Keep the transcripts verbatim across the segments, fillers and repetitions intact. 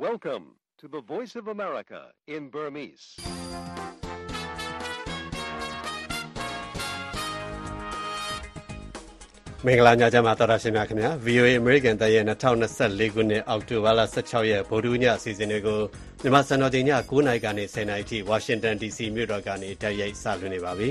Welcome to the Voice of America in Burmese. ။မင်္ဂလာညချမ်းပါတော်ရရှိမြခင်ဗျာ ဗွီအိုအေ American တရဲ့twenty twenty-fourခုနှစ်အောက်တိုဘာလsixteenရက်ဗုဒ္ဓဟူးညအစီအစဉ်တွေကိုမြန်မာစံတော်ချိန်ညnineနာရီကနေtenနာရီထိဝါရှင်တန် ဒီစီ မြို့တော်ကနေတိုက်ရိုက်စလွှင့်နေပါပြီ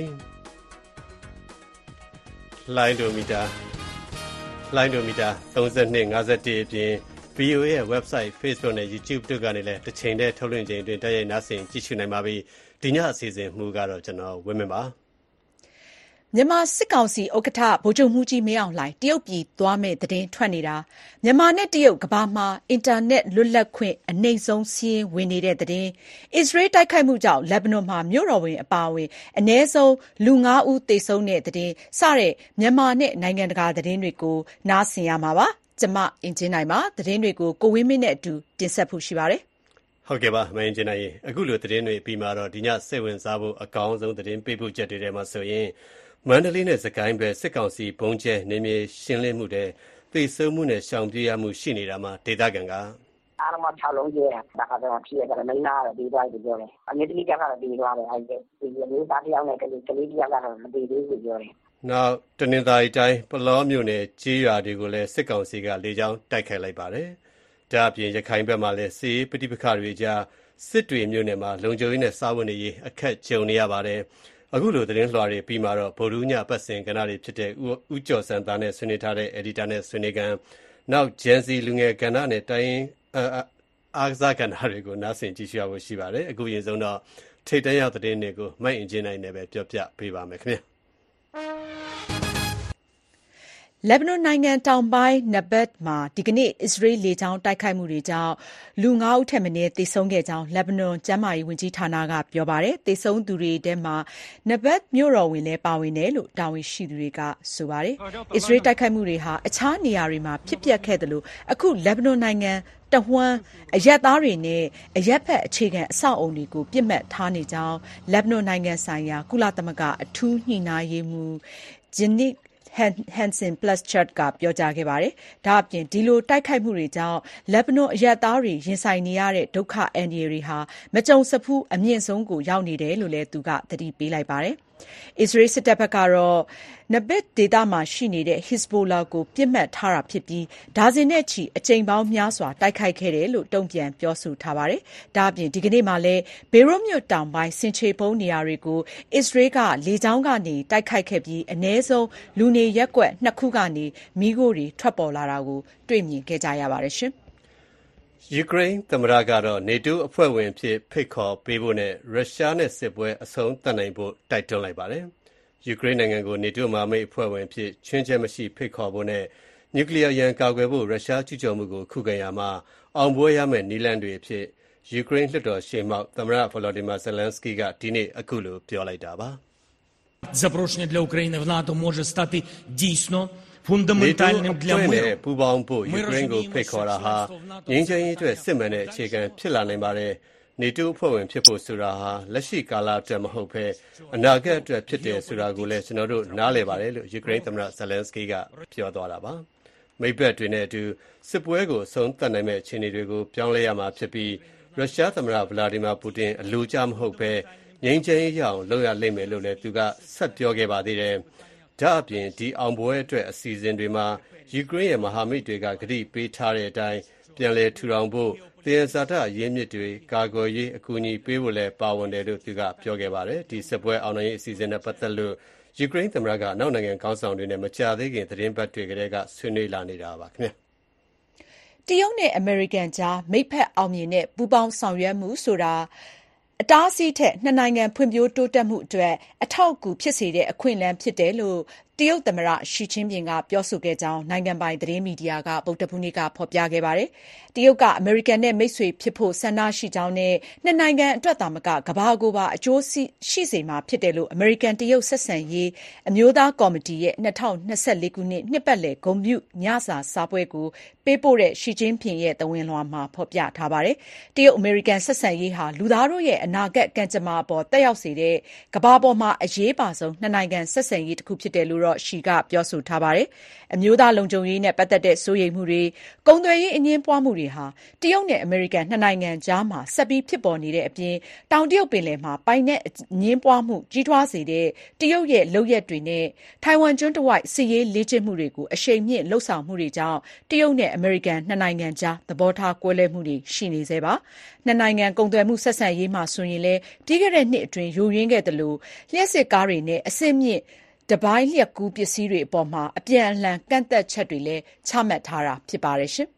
။လိုင်းဒိုမီတာလိုင်းဒိုမီတာthirty-two fifty-oneအပြင် ဗွီအိုအေရဲ့ website Facebook နဲ့ YouTube တို့ကနေလည်းတစ်ချိန်တည်းထုတ်လွှင့်ချိန်အတွင်းတိုက်ရိုက်နားဆင်ကြည့်ရှုနိုင်ပါပြီ။ဒီညအစီအစဉ်မှူးကတော့ကျွန်တော်ဝင်းမင်းပါ။မြန်မာစစ်ကောင်စီဥက္ကဋ္ဌဗိုလ်ချုပ်မှူးကြီးမင်းအောင်လှိုင်တရုတ်ပြည်သွားမယ့်သတင်းထွက်နေတာမြန်မာနဲ့တရုတ်ကမ္ဘာမှာအင်တာနက်လွတ်လပ်ခွင့်အနှိမ့်ဆုံးစီးရင်ဝင်နေတဲ့သတင်းအစ္စရေးတိုက်ခိုက်မှုကြောင့်လက်ဘနွန်မှာမြို့တော်ဝင်အပါအဝင်အနည်းဆုံးလူfiveဦးသေဆုံးတဲ့သတင်းစတဲ့မြန်မာနဲ့နိုင်ငံတကာသတင်းတွေကိုနားဆင်ရမှာပါကျမအင်ဂျင်နိုင်ပါသတင်းတွေကိုကိုဝင်းမင်းနဲ့အတူတင်ဆက်ဖို့ရှိပါတယ်ဟုတ်ကဲ့ပါမင်းကျင်နိုင်ရင်အခုလိုသတင်းတွေပြီးမှတော့ဒီညစိတ်ဝင်စားဖို့အကောင်းဆုံးသတင်းပေးဖို့ချက်တွေထဲမှာဆိုရင်မန္တလေးနဲ့စကိုင်းပဲစစ်ကောင်စီဘုံကျဲနေမြေရှင်းလင်းမှုတဲ့သေဆုံးမှုနဲ့ရှောင်ပြေးရမှုရှိနေတာမှာဒေသခံကအားလုံးsixလုံးကျဲတာဒါကတော့ဖြစ်ရတယ်မင်းသားတော့ပြီးသွားပြီပြောတယ်အမြင့်တိကျကတော့ပြီးသွားတယ်အဲဒီဒီမျိုးသားတယောက်နဲ့ကလေးကလေးတယောက်ကတော့မပြီးသေးဘူးပြောတယ်နောက်တနင်္သာရီတိုင်းပလောမြို့နယ်ကြီးရွာတွေကိုလည်းစစ်ကောင်စီကလေကြောင်းတိုက်ခိုက်လိုက်ပါတယ်ဒါအပြင်ရခိုင်ဘက်မှာလည်းစီးပဋိပက္ခတွေကြားစစ်တွေမြို့နယ်မှာလုံခြုံရေးနဲ့စားဝတ်နေရေးအခက်ကြုံနေရပါတယ်အခုလိုသတင်းလွှာတွေပြီးမှတော့ဗိုလ်ရူးညပတ်စင်ကဏ္ဍတွေဖြစ်တဲ့ဦးကျော်စံသားနဲ့ဆွေးနွေးထားတဲ့ editor နဲ့ဆွေးနွေးကန်နောက်ဂျန်စီလူငယ်ကဏ္ဍနဲ့တိုင်းအားကစားကဏ္ဍတွေကိုနားဆင်ကြည့်ရှုရဖို့ရှိပါတယ်အခုရင်ဆုံးတော့ထိတ်တန့်ရောက်သတင်းတွေကိုမိုက်အင်ဂျင်နိုင်နဲ့ပဲပြောပြပေးပါမယ်ခင်ဗျာလက်ဘနွန်နိုင်ငံတောင်ပိုင်းနဘတ်မှာဒီကနေ့အစ္စရေးလေကြောင်းတိုက်ခိုက်မှုတွေကြောင့်လူfiveဦးထက်မနည်းသေဆုံးခဲ့ကြောင်းလက်ဘနွန်ကျန်းမာရေးဝန်ကြီးဌာနကပြောပါတယ်။သေဆုံးသူတွေထဲမှာနဘတ်မြို့တော်ဝန်လည်းပါဝင်တယ်လို့တာဝန်ရှိသူတွေကဆိုပါတယ်။အစ္စရေးတိုက်ခိုက်မှုတွေဟာအခြားနေရာတွေမှာဖြစ်ပျက်ခဲ့တယ်လို့အခုလက်ဘနွန်နိုင်ငံတဝှမ်းအရပ်သားတွေနဲ့အရပ်ဖက်အခြေခံအဆောက်အုံတွေကိုပြစ်မှတ်ထားနေကြောင်းလက်ဘနွန်နိုင်ငံဆိုင်ရာကုလသမဂ္ဂအထူးညှိနှိုင်းရေးမှူးဂျင်နစ်Hansen Plus Chart ကပြောကြားခဲ့ပါတယ်။ဒါအပြင်ဒီလိုတိုက်ခိုက်မှုတွေကြောင့်လက်ဘနွန်အရပ်သားတွေရင်ဆိုင်နေရတဲ့ဒုက္ခအန္တရာယ်တွေဟာမကြုံစဖူးအမြင့်ဆုံးကိုရောက်နေတယ်လို့လည်းသူကသတိပေးလိုက်ပါတယ်။အစ္စရေးစစ်တပ်ဘက်ကတော့နဘတ်ဒေသမှာရှိနေတဲ့ Hezbollah ကိုပြစ်မှတ်ထားတာဖြစ်ပြီးဒါဇင်နဲ့ချီအကြိမ်ပေါင်းများစွာတိုက်ခိုက်ခဲ့တယ်လို့တုံ့ပြန်ပြောဆိုထားပါတယ်။ဒါအပြင်ဒီကနေ့မှလည်းဘေရွတ်မြို့တောင်ပိုင်းဆင်ခြေဖုံးနေရာတွေကိုအစ္စရေးကလေကြောင်းကနေတိုက်ခိုက်ခဲ့ပြီးအနည်းဆုံးလူနေရပ်ကွက်နှစ်ခုကနေမီးခိုးတွေထွက်ပေါ်လာတာကိုတွေ့မြင်ခဲ့ကြရပါတယ်ရှင်။ယူကရိန်းသမ္မတကတော့နေတိုးအဖွဲ့ဝင်ဖြစ်ဖိတ်ခေါ်ပေးဖို့နဲ့ရုရှားနဲ့စစ်ပွဲအဆုံးသတ်နိုင်ဖို့တိုက်တွန်းလိုက်ပါတယ်။ယူကရိန်းနိုင်ငံကိုနေတိုးမဟာမိတ်အဖွဲ့ဝင်ဖြစ်ချွင်းချက်မရှိဖိတ်ခေါ်ဖို့နဲ့နျူကလ িয়ার ရန်ကာကွယ်ဖို့ရုရှားကျူးကျော်မှုကိုခုခံရမှာအောင်ပွဲရမယ့်နည်းလမ်းတွေအဖြစ်ယူကရိန်းလွှတ်တော်ရှေ့မှောက်သမ္မတဗလော်ဒီမာဇယ်လန်စကီကဒီနေ့အခုလိုပြောလိုက်တာပါ။ Запрошення для України в НАТО може стати дійсно фундаментальним для миру. ပူပေါင်းဖို့ယူကရိန်းကိုဖိတ်ခေါ်တာဟာငြိမ်းချမ်းရေးအတွက်စစ်မှန်တဲ့အခြေခံဖြစ်လာနိုင်ပါတယ်။နေတိုးအဖွဲ့ဝင်ဖြစ်ဖို့ဆိုတာဟာလက်ရှိကာလအတွက်မဟုတ်ဘဲအနာဂတ်အတွက်ဖြစ်တယ်ဆိုတာကိုလည်းကျွန်တော်တို့နားလည်ပါတယ်လို့ယူကရိန်းသမ္မတဇယ်လန်စကီကပြောသွားတာပါ။မိတ်ဘက်တွေနဲ့အတူစစ်ပွဲကိုအဆုံးသတ်နိုင်မဲ့အခြေအနေတွေကိုပြောင်းလဲရမှာဖြစ်ပြီးရုရှားသမ္မတဗလာဒီမာပူတင်အလိုကျမဟုတ်ဘဲငြိမ်းချမ်းရေးရအောင်လုပ်ရလိမ့်မယ်လို့လည်းသူကဆက်ပြောခဲ့ပါသေးတယ်။ဒါအပြင်ဒီအောင်ပွဲအတွက်အစီအစဉ်တွေမှာယူကရိန်းရဲ့မဟာမိတ်တွေကကတိပေးထားတဲ့အတိုင်းပြန်လည်ထူထောင်ဖို့သယံဇာတရင်းမြစ်တွေကာကွယ်ရေးအကူအညီပေးဖို့လည်းပါဝင်တယ်လို့သူကပြောခဲ့ပါတယ်။ဒီစစ်ပွဲအောင်နိုင်ရေးအစီအစဉ်နဲ့ပတ်သက်လို့ယူကရိန်းသမ္မတကနောက်နိုင်ငံခေါင်းဆောင်တွေနဲ့မကြာသေးခင်သတင်းပတ်တွေကတည်းကဆွေးနွေးလာနေတာပါခင်ဗျာ။တရုတ်နဲ့အမေရိကန်ကြားမိတ်ဖက်အောင်မြင်တဲ့ပူးပေါင်းဆောင်ရွက်မှုဆိုတာအတားအဆီးထက်နှစ်နိုင်ငံဖွံ့ဖြိုးတိုးတက်မှုအတွက်အထောက်အကူဖြစ်စေတဲ့အခွင့်အလမ်းဖြစ်တယ်လို့တရုတ်သမ္မတရှီကျင်းပင်ကပြောဆိုခဲ့ကြောင်းနိုင်ငံပိုင်သတင်းမီဒီယာကဗုဒ္ဓဟူးနေ့ကဖော်ပြခဲ့ပါတယ်။တရုတ်ကအမေရိကန်နဲ့မိတ်ဆွေဖြစ်ဖို့ဆန္ဒရှိကြောင်းနဲ့နှစ်နိုင်ငံအတွက်သာမကကမ္ဘာကိုပါအကျိုးရှိစေမှာဖြစ်တယ်လို့အမေရိကန်တရုတ်ဆက်ဆံရေးအမျိုးသားကော်မတီရဲ့၂၀၂၄ခုနှစ်နှစ်ပတ်လည်ဂုဏ်ပြုညစာစားပွဲကိုပေးပို့တဲ့ရှီကျင်းပင်ရဲ့သဝဏ်လွှာမှာဖော်ပြထားပါတယ်။တရုတ်အမေရိကန်ဆက်ဆံရေးဟာလူသားတို့ရဲ့အနာဂတ်ကံကြမ္မာအပေါ်တက်ရောက်စေတဲ့ကမ္ဘာပေါ်မှာအရေးပါဆုံးနှစ်နိုင်ငံဆက်ဆံရေးတစ်ခုဖြစ်တယ်လို့တော့ ရှီကပြောဆိုထားပါတယ်။ အမျိုးသားလုံခြုံရေးနဲ့ပတ်သက်တဲ့စိုးရိမ်မှုတွေ၊ ကုန်သွယ်ရေးအငြင်းပွားမှုတွေဟာတရုတ်နဲ့အမေရိကန်နှစ်နိုင်ငံကြားမှာဆက်ပြီးဖြစ်ပေါ်နေတဲ့အပြင် တောင်တရုတ်ပင်လယ်မှာပိုင်နက်အငြင်းပွားမှုကြီးထွားစေတဲ့တရုတ်ရဲ့လုပ်ရပ်တွေနဲ့ထိုင်ဝမ်ကျွန်းတဝိုက်စစ်ရေးလေ့ကျင့်မှုတွေကိုအရှိန်မြှင့်လုပ်ဆောင်မှုတွေကြောင့်တရုတ်နဲ့အမေရိကန်နှစ်နိုင်ငံကြားသဘောထားကွဲလွဲမှုတွေရှိနေဆဲပါ။နှစ်နိုင်ငံကုန်သွယ်မှုဆက်ဆံရေးမှာဆိုရင်လည်းပြီးခဲ့တဲ့နှစ်အတွင်းယိုယွင်းခဲ့သလိုလျှပ်စစ်ကားတွေနဲ့အဆင့်မြင့်တပိုင်းလျှပ်ကူးပစ္စည်းတွေအပေါ်မှာအပြန်အလှန်ကန့်သတ်ချက်တွေလည်းချမှတ်ထားတာဖြစ်ပါတယ်။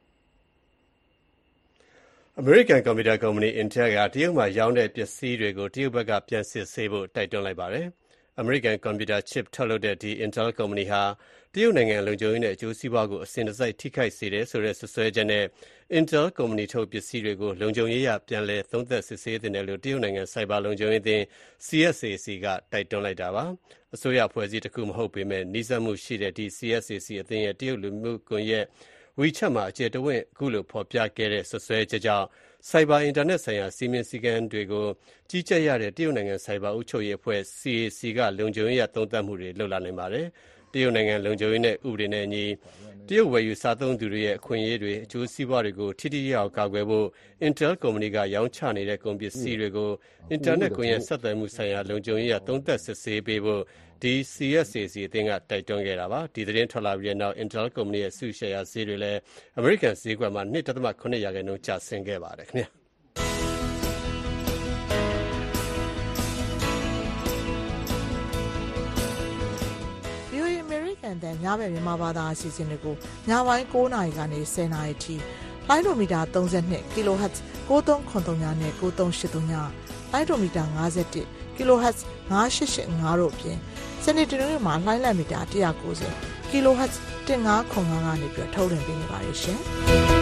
အမေရိကန်ကွန်ပျူတာကုမ္ပဏီ Intel ကတရုတ်မှာရောင်းတဲ့ပစ္စည်းတွေကိုတရုတ်ဘက်ကပြန်စစ်ဆေးဖို့တိုက်တွန်းလိုက်ပါတယ်။ အမေရိကန်ကွန်ပျူတာ chip ထုတ်လုပ်တဲ့ဒီ Intel ကုမ္ပဏီဟာတရုတ်နိုင်ငံလုံခြုံရေးနဲ့အကျိုးစီးပွားကိုအစဉ်တစိုက်ထိခိုက်စေတယ်ဆိုတဲ့စွပ်စွဲချက်နဲ့ Intel ကုမ္ပဏီထုတ်ပစ္စည်းတွေကိုလုံခြုံရေးအရပြန်လည်သုံးသပ်စစ်ဆေးသင့်တယ်လို့တရုတ်နိုင်ငံဆိုင်ဘာလုံခြုံရေးအသင်း C S A C ကတိုက်တွန်းလိုက်တာပါ။ အစိုးရအဖွဲ့အစည်းတခုမဟုတ်ပေမဲ့နီးစပ်မှုရှိတဲ့ဒီ C S A C အသင်းရဲ့တရုတ်လူမှုကွန်ရက် WeChat မှာအကျယ်တဝင့်ခုလိုဖော်ပြခဲ့တဲ့စွပ်စွဲချက်ကြောင့်ဆိုင်ဘာအင်တာနက်ဆိုင်ရာစည်းမျဉ်းစည်းကမ်းတွေကိုကြီးကြပ်ရတဲ့တရုတ်နိုင်ငံဆိုင်ဘာအုပ်ချုပ်ရေးအဖွဲ့ C A C ကလုံခြုံရေးအရသုံးသပ်မှုတွေလုပ်လာနိုင်ပါတယ်။တရုတ်နိုင်ငံလုံခြုံရေးနဲ့ဥပဒေနဲ့အညီတရုတ်ဝယ်ယူစားသုံးသူတွေရဲ့အခွင့်အရေးတွေအကျိုးစီးပွားတွေကိုထိထိရောက်ကာကွယ်ဖို့ Intel ကုမ္ပဏီကရောင်းချနေတဲ့ကုန်ပစ္စည်းတွေကိုအင်တာနက်ကွန်ရက်ဆက်သွယ်မှုဆိုင်ရာလုံခြုံရေးအရသုံးသပ်စစ်ဆေးပေးဖို့ဒီ C S A C အသင်းကတိုက်တွန်းခဲ့တာပါ။ဒီသတင်းထွက်လာပြီးတဲ့နောက် Intel ကုမ္ပဏီရဲ့စုရှယ်ယာဈေးတွေလည်းအမေရိကန်ဈေးကွက်မှာ ၂.၇ ရာခိုင်နှုန်းကျဆင်းခဲ့ပါတယ်ခင်ဗျာ။ and then ညဘက်မြန်မာဘာသာအစီအစဉ်တွေကိုညပိုင်း၉နာရီကနေ၁၀နာရီထိလိုင်းဒိုမီတာ၃၂ kHz ၉၃၇၃နဲ့၉၃၈၃ညလိုင်းဒိုမီတာ၅၁ kHz ၅၈၈၅တို့အပြင်စနေတနင်္ဂနွေမှာလိုင်းလံမီတာ၁၉၀ kHz ၁၅၇၅ကနေပြီးထုတ်လွှင့်ပေးနေပါတယ်ရှင်။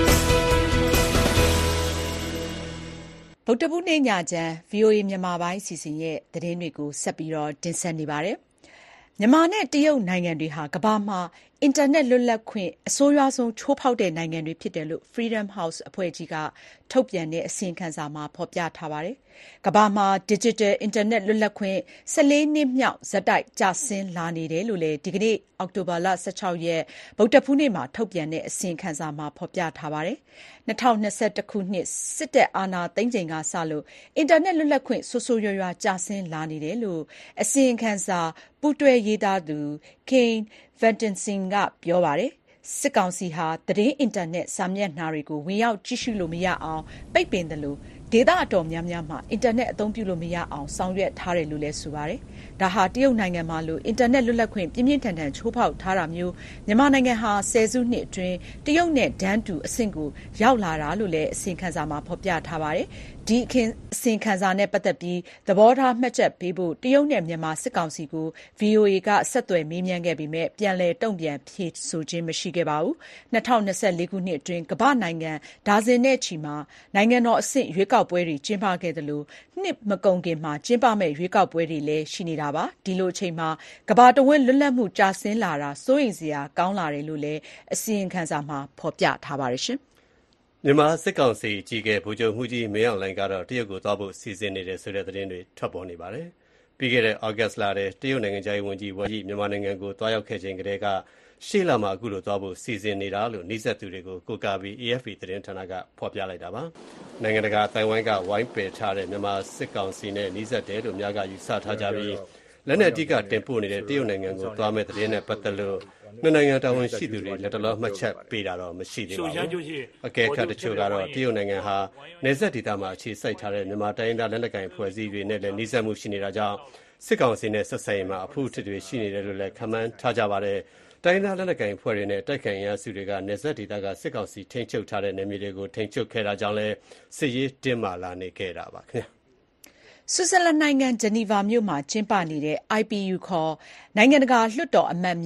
ဗုဒ္ဓဘုနေ့ညချမ်း ဗွီအိုအေမြန်မာပိုင်းအစီအစဉ်ရဲ့သတင်းတွေကိုဆက်ပြီးတော့တင်ဆက်နေပါတယ်။မြန်မာနဲ့တရုတ်နိုင်ငံတွေဟာကမ္ဘာမှာအင်တာနက်လွတ်လပ်ခွင့်အဆိုးရွားဆုံးချိုးဖောက်တဲ့နိုင်ငံတွေဖြစ်တယ်လို့ Freedom House အဖွဲ့ကြီးကထုတ်ပြန်တဲ့အစီရင်ခံစာမှာဖော်ပြထားပါတယ်။ကမ္ဘာမှာ Digital အင်တာနက်လွတ်လပ်ခွင့်၁၄နှစ်မြောက်ဆက်တိုက်ကျဆင်းလာနေတယ်လို့လည်းဒီကနေ့အောက်တိုဘာလ၁၆ရက်ဗုဒ္ဓဘုနေ့မှာထုတ်ပြန်တဲ့အစီရင်ခံစာမှာဖော်ပြထားပါတယ်။၂၀၂၁ခုနှစ်စစ်တပ်အာဏာသိမ်းချိန်ကစလို့အင်တာနက်လွတ်လပ်ခွင့်ဆိုးဆိုးရွားရွားကျဆင်းလာနေတယ်လို့အစီရင်ခံစာပူးတွဲရေးသားသူ Kane Vesteinsson ကပြောပါတယ်။စစ်ကောင်စီဟာသတင်းအင်တာနက်စာမျက်နှာတွေကိုဝင်ရောက်ကြည့်ရှုလို့မရအောင်ပိတ်ပင်တယ်လို့ဒေသအတော်များများမှာအင်တာနက်အသုံးပြုလို့မရအောင်ဆောင်ရွက်ထားတယ်လို့လည်းဆိုပါတယ်။ဒါဟာတရုတ်နိုင်ငံမှာလို့အင်တာနက်လွတ်လပ်ခွင့်ပြင်းပြင်းထန်ထန်ချိုးဖောက်ထားတာမျိုးမြန်မာနိုင်ငံဟာဆယ်စုနှစ်အတွင်းတရုတ်နဲ့ဒန်းတူအဆင့်ကိုရောက်လာတာလို့လည်းအစီရင်ခံစာမှာဖော်ပြထားပါတယ်။ဒီအစီရင်ခံစာနဲ့ပတ်သက်ပြီးသဘောထားမှတ်ချက်ပေးဖို့တရုတ်နဲ့မြန်မာစစ်ကောင်စီကို ဗွီအိုအေ ကဆက်သွယ်မေးမြန်းခဲ့ပေမဲ့ပြန်လည်တုံ့ပြန်ဖြေဆိုခြင်းမရှိခဲ့ပါဘူး။၂၀၂၄ခုနှစ်အတွင်းကမ္ဘာနိုင်ငံဒါဇင်နဲ့ချီမှာနိုင်ငံတော်အဆင့်ရွေးကောက်ပွဲတွေကျင်းပခဲ့သလိုနှစ်မကုန်ခင်မှာကျင်းပမဲ့ရွေးကောက်ပွဲတွေလည်းရှိနေတာပါ။ဒီလိုအချိန်မှာကမ္ဘာတဝန်းလွတ်လပ်မှုကျဆင်းလာတာစိုးရိမ်စရာကောင်းလာတယ်လို့လည်းအစီရင်ခံစာမှာဖော်ပြထားပါတယ်ရှင်။မြန်မာစစ်ကောင်စီအကြီးအကဲဗိုလ်ချုပ်မှူးကြီးမင်းအောင်လှိုင်ကတော့တရုတ်ကိုသွားဖို့စီစဉ်နေတယ်ဆိုတဲ့သတင်းတွေထွက်ပေါ်နေပါတယ်။ပြီးခဲ့တဲ့ဩဂတ်စ်လထဲတရုတ်နိုင်ငံခြားရေးဝန်ကြီးဝမ်ယီမြန်မာနိုင်ငံကိုသွားရောက်ခဲ့ချိန်ကတည်းကရှေ့လမှာအခုလိုသွားဖို့စီစဉ်နေတာလို့နှိစက်သူတွေကိုကိုးကားပြီး A F P သတင်းဌာနကဖော်ပြလိုက်တာပါ။နိုင်ငံတကာအသိုင်းအဝိုင်းကဝိုင်းပယ်ထားတဲ့မြန်မာစစ်ကောင်စီနဲ့နှိစက်တယ်လို့များကယူဆထားကြပြီးလက်နက်အဓိကတင်ပို့နေတဲ့တရုတ်နိုင်ငံကိုသွားမဲ့သတင်းနဲ့ပတ်သက်လို့နှစ်နိုင်ငံတာဝန်ရှိသူတွေလက်တလောမှတ်ချက်ပေးတာတော့မရှိသေးပါဘူး။အကဲခတ်တချို့ကတော့တရုတ်နိုင်ငံဟာနယ်စပ်ဒေသမှာအခြေစိုက်ထားတဲ့မြန်မာတိုင်းဒေသလက်နက်ကိုင်ဖွဲ့စည်းတွေနဲ့လည်းနှိစက်မှုရှိနေတာကြောင့်စစ်ကောင်စီနဲ့ဆက်ဆံရေးမှာအဖုအထစ်တွေရှိနေတယ်လို့လည်းခန့်မှန်းထားကြပါတယ်။တိုင်းဒေသလက်နက်ကိုင်ဖွဲ့တွေနဲ့တိုက်ခိုင်ရစုတွေကနယ်စပ်ဒေသကစစ်ကောင်စီထိန်းချုပ်ထားတဲ့နယ်မြေတွေကိုထိန်းချုပ်ခဲ့တာကြောင့်လည်းစစ်ရေးတင်းမာလာနေခဲ့တာပါခင်ဗျာ။ဆွစ်ဇာလန်နိုင်ငံဂျနီဗာမြို့မှာကျင်းပနေတဲ့ I P U ခေါ်နိုင်ငံတကာလွှတ်တော်အမတ်များ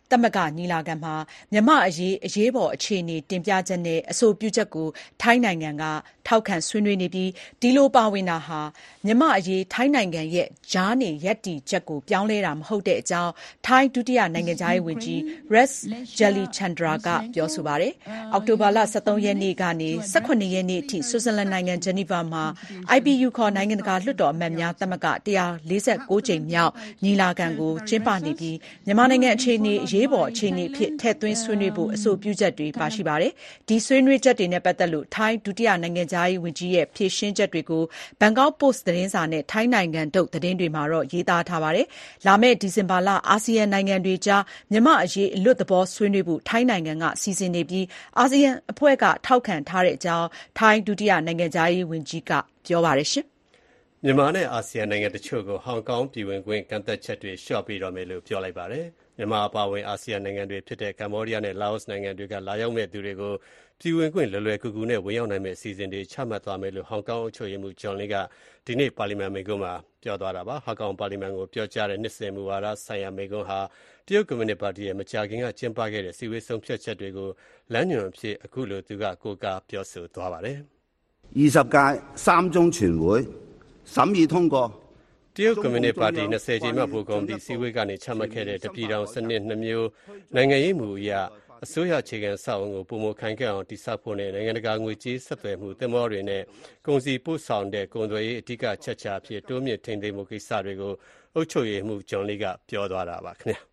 သမဂ္ဂညီလာခံမှာမြန်မာ့အရေးအရေးပေါ်အခြေအနေတင်ပြချက်နဲ့အဆိုပြုချက်ကိုထိုင်းနိုင်ငံကထောက်ခံဆွေးနွေးနေပြီးဒီလိုပါဝင်တာဟာမြန်မာ့အရေးထိုင်းနိုင်ငံရဲ့ကြားနေရပ်တည်ချက်ကိုပြောင်းလဲတာမဟုတ်တဲ့အကြောင်းထိုင်းဒုတိယနိုင်ငံခြားရေးဝန်ကြီး Rex Jallichandra ကပြောဆိုပါတယ်။အောက်တိုဘာလ ၁၃ ရက်နေ့ကနေ ၁၇ ရက်နေ့အထိဆွစ်ဇာလန်နိုင်ငံဂျနီဗာမှာ အိုင် ပီ ယူ ခေါ်နိုင်ငံတကာလွှတ်တော်အမတ်များသမဂ္ဂ၁၄၉ ကြိမ်မြောက်ညီလာခံကိုကျင်းပနေပြီးမြန်မာနိုင်ငံအခြေအနေအရေးပေါ်အခြေအနေဖြစ်ထည့်သွင်းဆွေးနွေးဖို့အဆိုပြုချက်တွေပါရှိပါတယ်။ဒီဆွေးနွေးချက်တွေနဲ့ပတ်သက်လို့ထိုင်းဒုတိယနိုင်ငံခြားရေးဝန်ကြီးရဲ့ဖြေရှင်းချက်တွေကို Bangkok Post သတင်းစာနဲ့ထိုင်းနိုင်ငံထုတ်သတင်းတွေမှာတော့ရေးသားထားပါတယ်။လာမယ့်ဒီဇင်ဘာလအာဆီယံနိုင်ငံတွေကြားမြန်မာ့အရေးအလွတ်သဘောဆွေးနွေးဖို့ထိုင်းနိုင်ငံကစီစဉ်နေပြီးအာဆီယံအဖွဲ့ကထောက်ခံထားတဲ့အကြောင်းထိုင်းဒုတိယနိုင်ငံခြားရေးဝန်ကြီးကပြောပါတယ်။မြန်မာနဲ့အာဆီယံနိုင်ငံတချို့ကိုဟောင်ကောင်ပြည်ဝင်ခွင့်ကန့်သတ်ချက်တွေလျှော့ပေးတော့မယ်လို့ပြောလိုက်ပါတယ်။မြန်မာအပါအဝင်အာဆီယံနိုင်ငံတွေဖြစ်တဲ့ကမ္ဘောဒီးယားနဲ့လာအိုနိုင်ငံတွေကလာရောက်မဲ့သူတွေကိုပြည်ဝင်ခွင့်လွယ်လွယ်ကူကူနဲ့ဝင်ရောက်နိုင်မယ့်အစီအစဉ်တွေချမှတ်သွားမယ်လို့ဟောင်ကောင်အုပ်ချုပ်ရေးမှူးဂျွန်လင်းကဒီနေ့ပါလီမန်မိန့်ခွန်းမှာပြောသွားတာပါ။ဟောင်ကောင်ပါလီမန်ကိုပြောကြားတဲ့နှစ်စဉ်မူဝါဒဆိုင်ရာမိန့်ခွန်းဟာတရုတ်ကွန်မြူနစ်ပါတီရဲ့မကြာခင်ကကျင်းပခဲ့တဲ့စီဝေးဆုံးဖြတ်ချက်တွေကိုလမ်းညွှန်အဖြစ်အခုလိုသူကကိုးကားပြောဆိုသွားပါတယ်။二十屆三中全會審議通過တရုတ်ကွန်မြူနစ်ပါတီ၂၀ကြိမ်မြောက်ဗဟိုကော်မတီစည်းဝေးကနေချမှတ်ခဲ့တဲ့တပြည်ထောင်စနစ်နှစ်မျိုးနိုင်ငံရေးမူအရအစိုးရအခြေခံစောက်အုံကိုပုံမခိုင်ခဲ့အောင်တည်ဆောက်ဖို့နဲ့နိုင်ငံတကာငွေကြေးဆက်သွယ်မှုသင်္ဘောတွေနဲ့ကုန်စည်ပို့ဆောင်တဲ့ကုန်သွယ်ရေးအဓိကချက်ချာဖြစ်တိုးမြင့်ထိန်းသိမ်းမှုကိစ္စတွေကိုအုပ်ချုပ်ရေးမှူးဂျွန်လီကပြောသွားတာပါခင်ဗျာ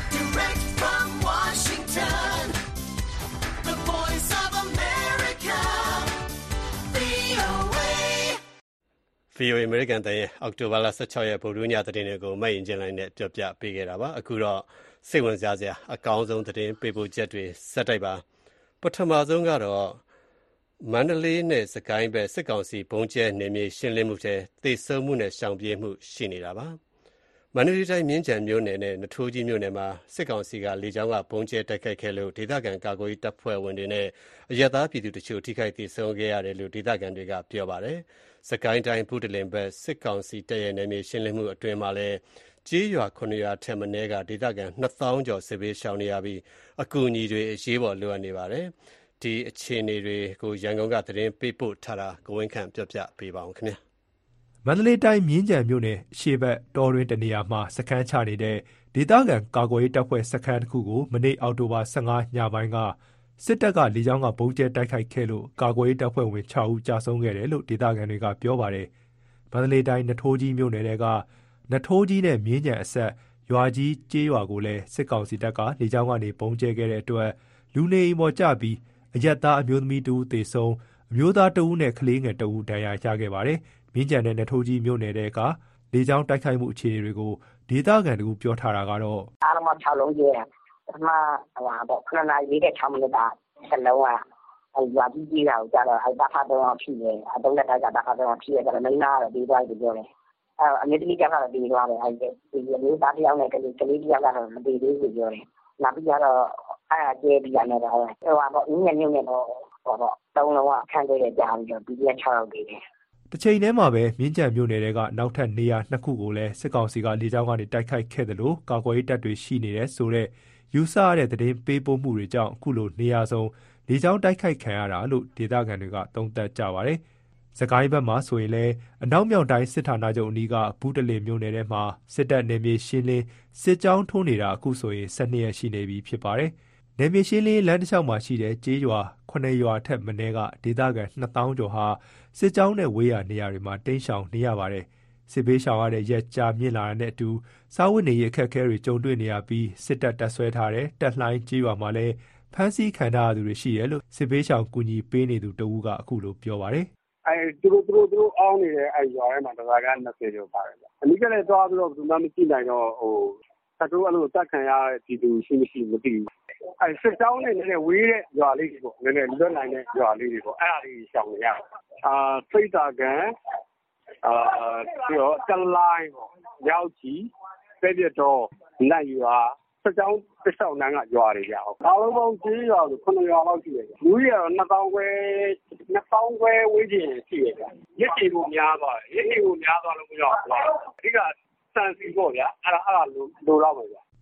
ဗီအိုအေ အမေရိကန်တန်ရဲ့အောက်တိုဘာလ၁၆ရက်ဗုဒ္ဓညသတင်းတွေကိုမတ်ရင်ကျင်းလိုက်နဲ့ပြောပြပေးခဲ့တာပါအခုတော့စိတ်ဝင်စားစရာအကောင်းဆုံးသတင်းပေးပို့ချက်တွေဆက်တိုက်ပါပထမဆုံးကတော့မန္တလေးနဲ့စကိုင်းဘက်စစ်ကောင်စီဘုံကျဲနေမြေရှင်းလင်းမှုတွေသေဆုံးမှုနဲ့ရှောင်ပြေးမှုရှိနေတာပါမန္တလေးတိုင်းမြင်းခြံမြို့နယ်နဲ့နထိုးကြီးမြို့နယ်မှာစစ်ကောင်စီကလေကြောင်းကဘုံကျဲတိုက်ခိုက်ခဲ့လို့ဒေသခံကာကွယ်ရေးတပ်ဖွဲ့ဝင်တွေနဲ့အရပ်သားပြည်သူတချို့ထိခိုက်သေဆုံးခဲ့ရတယ်လို့ဒေသခံတွေကပြောပါတယ်စကိုင်းတိုင်းဘုဒ္ဓလင်ဘက်စစ်ကောင်စီတပ်ရဲ့နယ်မြေရှင်းလင်းမှုအတွင်းမှာလည်းကျေးရွာခုနှစ်ရွာထက်မနည်းကဒေသခံနှစ်သောင်းကျော်စစ်ဘေးရှောင်နေရပြီးအကူအညီတွေအရေးပေါ်လိုအပ်နေပါတယ်။ဒီအခြေအနေတွေကိုရန်ကုန်ကသတင်းပေးပို့ထားတာကိုဝင်းခန့်ပြောပြပေးပါအောင်ခင်ဗျာ။မန္တလေးတိုင်းမြင်းခြံမြို့နယ်ရှေ့ဘက်တော်တွင်တနေရာမှာစခန်းချနေတဲ့ဒေသခံကာကွယ်ရေးတပ်ဖွဲ့စခန်းတစ်ခုကိုမနေ့အောက်တိုဘာ၁၅ညပိုင်းကစစ်တပ်ကလေကြောင်းကဘုံကျဲတိုက်ခိုက်ခဲ့လို့ကာကွယ်ရေးတပ်ဖွဲ့ဝင်၆ဦးကြာဆုံးခဲ့တယ်လို့ဒေသခံတွေကပြောပါတယ်။မန္တလေးတိုင်းနထိုးကြီးမြို့နယ်ကနထိုးကြီးနဲ့မြင်းခြံအဆက်ရွာကြီးကျေးရွာကိုလည်းစစ်ကောင်စီတပ်ကလေကြောင်းကနေဘုံကျဲခဲ့တဲ့အတွက်လူနေအိမ်ပေါ်ကျပြီးအရက်သားအမျိုးသမီးတဦးသေဆုံးအမျိုးသားတဦးနဲ့ကလေးငယ်တဦးဒဏ်ရာရခဲ့ပါတယ်။မြင်းခြံနဲ့နထိုးကြီးမြို့နယ်ကလေကြောင်းတိုက်ခိုက်မှုအခြေအနေတွေကိုဒေသခံတို့ပြောထားတာကတော့အားလုံး၆လုံးကျဲပထမဟိုပေါ့ခုနစ်နာရီလေးနဲ့၆မိနစ်တာဆက်လုံးကအဲရွာကြီးကြီးတာကိုကြတော့အဲတာဖတ်တော့ဖြစ်နေအတုံးလက်တိုင်းကတာဖတ်တော့ဖြစ်ရကြတယ်မိန်းနာတော့ပြီးသွားပြီပြောတယ်အဲအမြင့်တိကျကတော့ပြီးသွားတယ်အဲဒီဒီလေးသားတယောက်နဲ့ကလေးကလေးတယောက်ကတော့မပြီးသေးဘူးပြောတယ်နောက်ပြီးတော့အဲကျဲပြီးရတယ်ဟိုပေါ့ညညညတော့ဟောတော့သုံးလုံးကခန့်ခဲ့ကြပြီးတော့ပြီးပြ၆ယောက်ပြီးတယ်တစ်ချိန်တည်းမှာပဲမြင်းကြံမြို့နယ်ကနောက်ထပ်နေရာနှစ်ခုကိုလည်းစစ်ကောင်စီကလေကြောင်းကနေတိုက်ခိုက်ခဲ့တယ်လို့ကာကွယ်ရေးတပ်တွေရှိနေတယ်ဆိုတဲ့ယူဆရတဲ့သတင်းပေးပို့မှုတွေကြောင့်အခုလိုနေရာစုံလေကြောင်းတိုက်ခိုက်ခံရတာလို့ဒေသခံတွေကသုံးသပ်ကြပါတယ်။စကိုင်းဘက်မှာဆိုရင်လည်းအနောက်မြောက်တိုင်းစစ်ဌာနချုပ်အနီးကဘူးတလင်မြို့နယ်ထဲမှာစစ်တပ်နယ်မြေရှင်းလင်းစစ်ကြောင်းထိုးနေတာအခုဆိုရင်၁၂ရက်ရှိနေပြီဖြစ်ပါတယ်။နယ်မြေရှင်းလင်းလမ်းတစ်လျှောက်မှာရှိတဲ့ကျေးရွာခုနှစ်ရွာထက်မနည်းကဒေသခံနှစ်သောင်းကျော်ဟာစစ်ကြောင်းနဲ့ဝေးရာနေရာတွေမှာတိမ်းရှောင်နေရပါတယ်။စစ်ဘေးရှောင်ရတဲ့ရက်ကြာမြင့်လာတဲ့အတူစားဝတ်နေရေးအခက်အခဲတွေကြုံတွေ့နေရပြီးစစ်တပ်တပ်ဆွဲထားတဲ့တက်လှိုင်းကျေးရွာမှာလည်းဖမ်းဆီးခံထားရသူတွေရှိတယ်လို့စစ်ဘေးရှောင်ကူညီပေးနေသူတဦးကအခုလိုပြောပါတယ်။အဲသူတို့သူတို့သူတို့အောင်းနေတဲ့အဲရွာထဲမှာတရားက၂၀ကျော်ပါတယ်ဗျ။အနည်းကလည်းသွားပြီးတော့ဘယ်သူမှမကြည့်နိုင်တော့ဟိုတတူအဲ့လိုတက်ခံရတဲ့ဒီသူရှိမရှိမသိဘူး။အဲစစ်တောင်းနဲ့လည်းဝေးတဲ့ရွာလေးတွေပေါ့နည်းနည်းလွတ်နိုင်တဲ့ရွာလေးတွေပေါ့အဲ့ဒါလေးရှောင်နေရတယ်။အာစိတ်တာကန်အာပြီးတော့တလိုင်းပေါ့ရောက်ကြီးပဲပြတော့လက်ရွာစကြောင်းတစ်လျှောက်နန်းကရွာတွေကြအောင်အားလုံးပေါင်းကြီးရွာဆိုခုနှစ်ရွာလောက်ရှိတယ်လူကြီးကတော့နှစ်ပေါင်းခွဲနှစ်ပေါင်းခွဲဝေးချင်ရှိရကြရစ်တီကိုများသွားတယ်ရစ်တီကိုများသွားလို့မရဘူးအဓိကစံစီပေါ့ဗျာအဲ့ဒါအဲ့ဒါလိုလိုတော့ပဲဗျာ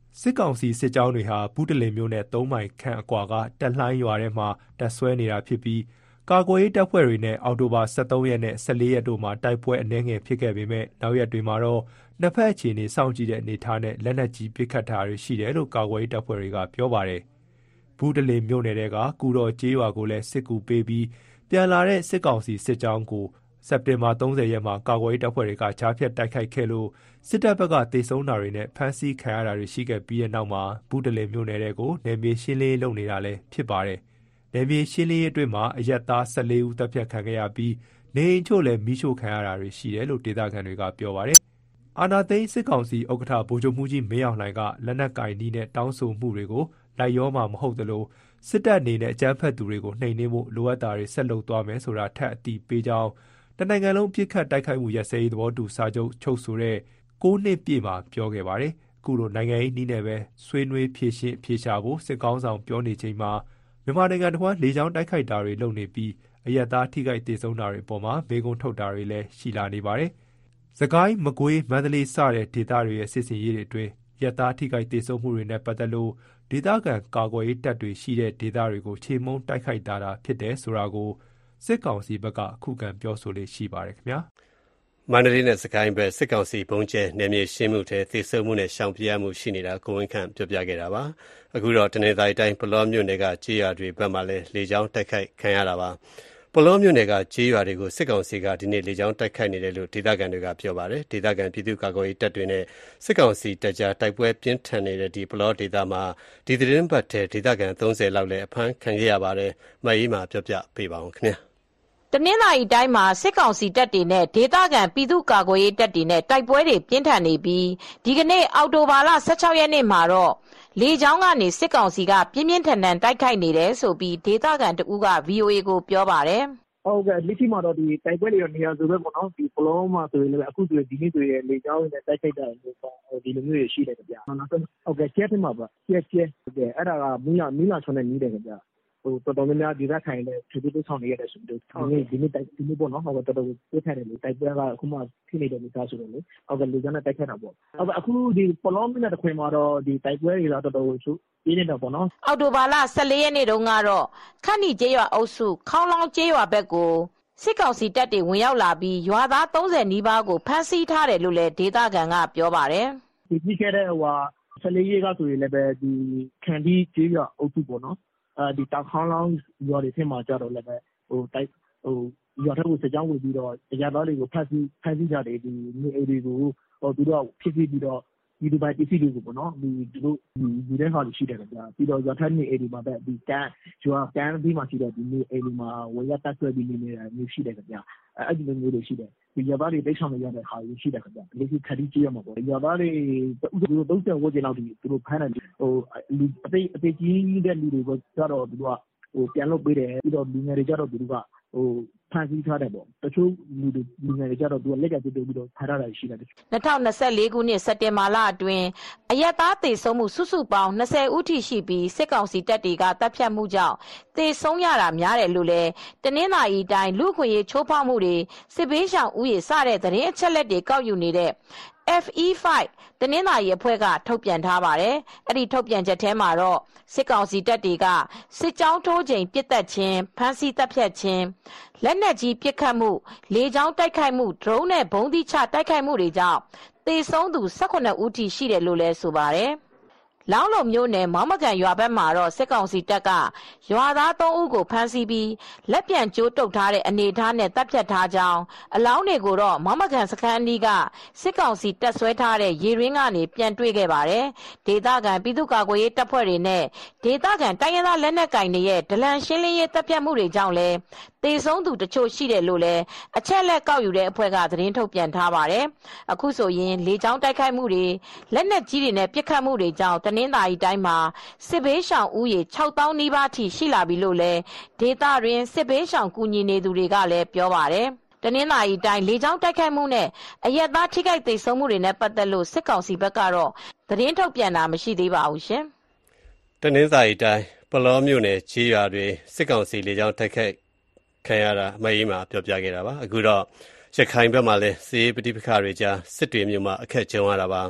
စစ်ကောင်စီစစ်ကြောင်းတွေဟာဘူးတလင်မြို့နဲ့သုံးမိုင်ခန့်အကွာကတက်လှိုင်းရွာထဲမှာတပ်ဆွဲနေတာဖြစ်ပြီးကာကွယ်ရေးတပ်ဖွဲ့တွေနဲ့အောက်တိုဘာ၁၃ရက်နဲ့၁၄ရက်တို့မှာတိုက်ပွဲအနည်းငယ်ဖြစ်ခဲ့ပေမဲ့နောက်ရက်တွေမှာတော့နှစ်ဖက်အခြေအနေစောင့်ကြည့်တဲ့အနေအထားနဲ့လက်နက်ကြီးပစ်ခတ်တာတွေရှိတယ်လို့ကာကွယ်ရေးတပ်ဖွဲ့တွေကပြောပါတယ်။ဘူးတလင်မြို့နယ်ကကူတော်ကျေးရွာကိုလည်းစစ်ကူပေးပြီးပြန်လာတဲ့စစ်ကောင်စီစစ်ကြောင်းကိုစက်တင်ဘာ၃၀ရက်မှာကာကွယ်ရေးတပ်ဖွဲ့တွေကကြားဖြတ်တိုက်ခိုက်ခဲ့လို့စစ်တပ်ဘက်ကတေဆုံးတာတွေနဲ့ဖမ်းဆီးခံရတာတွေရှိခဲ့ပြီးတဲ့နောက်မှာဘူးတလင်မြို့နယ်တွေကိုနယ်မြေရှင်းလင်းလုပ်နေတာလည်းဖြစ်ပါတယ်။နယ်မြေရှင်းလင်းရေးအတွင်းမှာအရက်သား၁၄ဦးတပ်ဖြတ်ခံခဲ့ရပြီးနေအိမ်ချို့လည်းမိရှို့ခံရတာတွေရှိတယ်လို့ဒေသခံတွေကပြောပါတယ်။အာဏာသိမ်းစစ်ကောင်စီဥက္ကဋ္ဌဗိုလ်ချုပ်မှူးကြီးမင်းအောင်လှိုင်ကလက်နက်ကင်နီးနဲ့တောင်းဆိုမှုတွေကိုလိုက်ရောမှာမဟုတ်သလိုစစ်တပ်အနေနဲ့အကြမ်းဖက်သူတွေကိုနှိမ်နင်းဖို့လိုအပ်တာတွေဆက်လုပ်သွားမယ်ဆိုတာထပ်အတိပေးကြောင်းတနိုင်ငံလုံးပြစ်ခတ်တိုက်ခိုက်မှုရစဲရေးသဘောတူစာချုပ်ချုပ်ဆိုတဲ့၉နှစ်ပြည့်မှာပြောခဲ့ပါတယ်။အခုလိုနိုင်ငံရေးနည်းနဲ့ပဲဆွေးနွေးဖြည့်ရှင်းဖြေရှာဖို့စစ်ကောင်းဆောင်ပြောနေချိန်မှာမြန်မာနိုင်ငံတစ်ဝှမ်းလေကြောင်းတိုက်ခိုက်တာတွေလုပ်နေပြီးအရက်သားထိခိုက်ဒေဆုံးတာတွေပေါ်မှာမေးခွန်းထုတ်တာတွေလည်းရှိလာနေပါတယ်။စကိုင်းမကွေးမန္တလေးစတဲ့ဒေသတွေရဲ့စစ်စင်ရေးတွေအတွင်းရက်သားထိခိုက်ဒေဆုံးမှုတွေနဲ့ပတ်သက်လို့ဒေသခံကာကွယ်ရေးတပ်တွေရှိတဲ့ဒေသတွေကိုခြေမုံတိုက်ခိုက်တာတာဖြစ်တယ်ဆိုတာကိုစစ်ကောင်စီဘက်ကအခုခံပြောဆိုလေးရှိပါတယ်ခင်ဗျာမန္တလေးနဲ့စကိုင်းဘက်စစ်ကောင်စီဘုံကျဲနယ်မြေရှင်းမှုထဲသေဆုံးမှုနဲ့ရှောင်ပြေးမှုရှိနေတာကိုဝင်းခန့်ပြောပြခဲ့တာပါအခုတော့တနင်္သာရီတိုင်းပလောမြို့နယ်ကကြေးရွာတွေဘက်မှာလည်းလေကြောင်းတိုက်ခိုက်ခံရတာပါပလောမြို့နယ်ကကြေးရွာတွေကိုစစ်ကောင်စီကဒီနေ့လေကြောင်းတိုက်ခိုက်နေတယ်လို့ဒေသခံတွေကပြောပါတယ်ဒေသခံပြည်သူ့ကာကွယ်ရေးတပ်တွေနဲ့စစ်ကောင်စီတပ်ကြားတိုက်ပွဲပြင်းထန်နေတဲ့ဒီပလောဒေသမှာဒီသတင်းပတ်ထဲဒေသခံ၃၀လောက်လည်းအဖမ်းခံရပါတယ်မအေးမှာပြောပြပေးပါဦးခင်ဗျာတနင်္သာရီတိုင်းမှာစစ်ကောင်စီတပ်တွေနဲ့ဒေသခံပြည်သူ့ကာကွယ်ရေးတပ်တွေနဲ့တိုက်ပွဲတွေပြင်းထန်နေပြီးဒီကနေ့အောက်တိုဘာလ၁၆ရက်နေ့မှာတော့လေကြောင်းကနေစစ်ကောင်စီကပြင်းပြင်းထန်ထန်တိုက်ခိုက်နေတယ်ဆိုပြီးဒေသခံတဦးက ဗွီအိုအေကိုပြောပါတယ်။ဟုတ်ကဲ့လက်ရှိမှာတော့ဒီတိုက်ပွဲတွေနေရာဆိုပဲပေါ့နော်ဒီပလောမှာဆိုရင်လည်းအခုဆိုဒီနေ့ဆိုရင်လေကြောင်းနဲ့တိုက်ခိုက်တာမျိုးဒီလိုမျိုးတွေရှိတယ်ကြဗျာ။နောက်ဆုံးဟုတ်ကဲ့ကျဲထမှာပါကျဲကျဲဟုတ်ကဲ့အဲ့ဒါကမီးလာမီးလာချုံနေနေတယ်ကြဗျာ။ဟိုတော်တော်များများဒီဘက်ခိုင်လည်းသူတို့ဆောင်နေရတဲ့ဆိုတော့ဒီနေ့ဒီနေ့တိုက်ဒီနေ့ပေါ့နော်ဟောတော်တော်ပြည့်ထန်တယ်လေတိုက်ပွဲကအခုမှဖြစ်နေတဲ့နေသားဆိုတော့လေဟုတ်ကဲ့လူကနဲ့တိုက်ခတ်တာပေါ့ဟုတ်ကဲ့အခုဒီပလောမင်းနဲ့တခွင်မှာတော့ဒီတိုက်ပွဲတွေတော့တော်တော်ဆိုပြင်းနေတာပေါ့နော်အောက်တိုဘာလ၁၄ရက်နေ့တုန်းကတော့ခန့်နီကျေးရွာအုပ်စုခေါင်းလောင်းကျေးရွာဘက်ကိုစစ်ကောင်စီတပ်တွေဝင်ရောက်လာပြီးရွာသား၃၀နီးပါးကိုဖမ်းဆီးထားတယ်လို့လည်းဒေသခံကပြောပါတယ်ဒီပြီးခဲ့တဲ့ဟို၁၄ရက်ကဆိုရင်လည်းပဲဒီခန့်ဒီကျေးရွာအုပ်စုပေါ့နော်အဲဒီတောက်ခေါင်းလောင်းရွာတွေထဲမှာကြတော့လည်းပဲဟိုတိုက်ဟိုရွာထဲကိုစကြောင်းဝင်ပြီးတော့တရားတော်တွေကိုဖမ်းဆီးဖမ်းဆီးကြတယ်ဒီနေအိမ်တွေကိုဟိုသူတို့ဖြစ်ပြီးပြီးတော့ဒီဒီဘက်ပစ္စည်းတွေကိုပေါ့နော်ဒီသူတို့ဒီတဲ့ဟာတွေရှိတယ်ကြာပြီးတော့ရွာထဲနေအိမ်တွေမှာပဲဒီတန်းရွာတန်းပြီးမှရှိတဲ့ဒီနေအိမ်တွေမှာဝရတက်ဆွဲပြီးနေနေတာမျိုးရှိတယ်ကြာအဲ့ဒီလိုမျိုးတွေရှိတယ်ဒီရွာသားတွေတိတ်ဆောင်နေရတဲ့ဟာတွေရှိတယ်ကြာလက်ရှိခရီးကြည့်ရမှာပေါ့ရွာသားတွေသူတို့သုံးဆယ်ဝန်းကျင်လောက်ဒီသူတို့ဖမ်းတယ်ဟိုလူအသေးအသေးကြီးတဲ့လူတွေကိုကြတော့သူတို့ကဟိုပြန်လုပ်ပေးတယ်ပြီးတော့လူငယ်တွေကြတော့သူတို့ကဟိုဖန်ဆီးထားတယ်ပေါ့တချို့လူတွေလူငယ်တွေကြတော့သူကလက်ကပြပြပြီးတော့ထားရတာရှိတယ်၂၀၂၄ခုနှစ်စက်တင်ဘာလအတွင်းအရက်သားသေဆုံးမှုစုစုပေါင်း၂၀ဦးထိရှိပြီးစစ်ကောင်စီတပ်တွေကတပ်ဖြတ်မှုကြောင့်သေဆုံးရတာများတယ်လို့လည်းတနင်္သာရီတိုင်းလူ့အခွင့်အရေးချိုးဖောက်မှုတွေစစ်ဘေးရှောင်ဥယျာဉ်စတဲ့သတင်းအချက်လက်တွေကောက်ယူနေတဲ့ F E ၅ တနင်္သာရီအဖွဲ့ကထုတ်ပြန်ထားပါတယ်။အဲ့ဒီထုတ်ပြန်ချက်ထဲမှာတော့စစ်ကောင်စီတပ်တွေကစစ်ကြောင်းထိုးချိန်ပြစ်တက်ခြင်းဖမ်းဆီးတပ်ဖြတ်ခြင်းလက်နက်ကြီးပစ်ခတ်မှုလေကြောင်းတိုက်ခိုက်မှုဒရုန်းနဲ့ဘုံးသီးချတိုက်ခိုက်မှုတွေကြောင့်သေဆုံးသူ၁၈ဦးထိရှိတယ်လို့လည်းဆိုပါတယ်။လောင်းလုံမြို့နယ်မောင်းမကန်ရွာဘက်မှာတော့စစ်ကောင်စီတပ်ကရွာသား၃ဦးကိုဖမ်းဆီးပြီးလက်ပြန်ကျိုးတုပ်ထားတဲ့အနေအထားနဲ့တပ်ဖြတ်ထားကြောင်းအလောင်းတွေကိုတော့မောင်းမကန်စခန်းအနီးကစစ်ကောင်စီတပ်ဆွဲထားတဲ့ရေရင်းကနေပြန်တွေ့ခဲ့ပါတယ်။ဒေသခံပြည်သူ့ကာကွယ်ရေးတပ်ဖွဲ့တွေနဲ့ဒေသခံတိုင်းရင်းသားလက်နက်ကိုင်တွေရဲ့ဒလန်ရှင်းလင်းရေးတပ်ဖြတ်မှုတွေကြောင့်လည်းသေဆုံးသူတချို့ရှိတယ်လို့လည်းအချက်လက်ကောက်ယူတဲ့အဖွဲ့ကသတင်းထုတ်ပြန်ထားပါတယ်။အခုဆိုရင်လေကြောင်းတိုက်ခိုက်မှုတွေလက်နက်ကြီးတွေနဲ့ပစ်ခတ်မှုတွေကြောင့်တနင်္သာရီတိုင်းမှာစစ်ဘေးရှောင်ဦးရေ၆သောင်းနီးပါးထိရှိလာပြီလို့လည်းဒေသတွင်စစ်ဘေးရှောင်ကူညီနေသူတွေကလည်းပြောပါတယ်။တနင်္သာရီတိုင်းလေကြောင်းတိုက်ခိုက်မှုနဲ့အရက်သားထိခိုက်သေဆုံးမှုတွေနဲ့ပတ်သက်လို့စစ်ကောင်စီဘက်ကတော့သတင်းထုတ်ပြန်တာမရှိသေးပါဘူးရှင်။တနင်္သာရီတိုင်းပလောမြို့နယ်ကြေးရွာတွေစစ်ကောင်စီလေကြောင်းတိုက်ခိုက်ခံရတာမအေးမှာပြောပြခဲ့တာပါအခုတော့ရခိုင်ဘက်မှာလည်းစစ်ရေးပဋိပက္ခတွေကြားစစ်တွေမြို့မှာအခက်ကြုံရတာပါ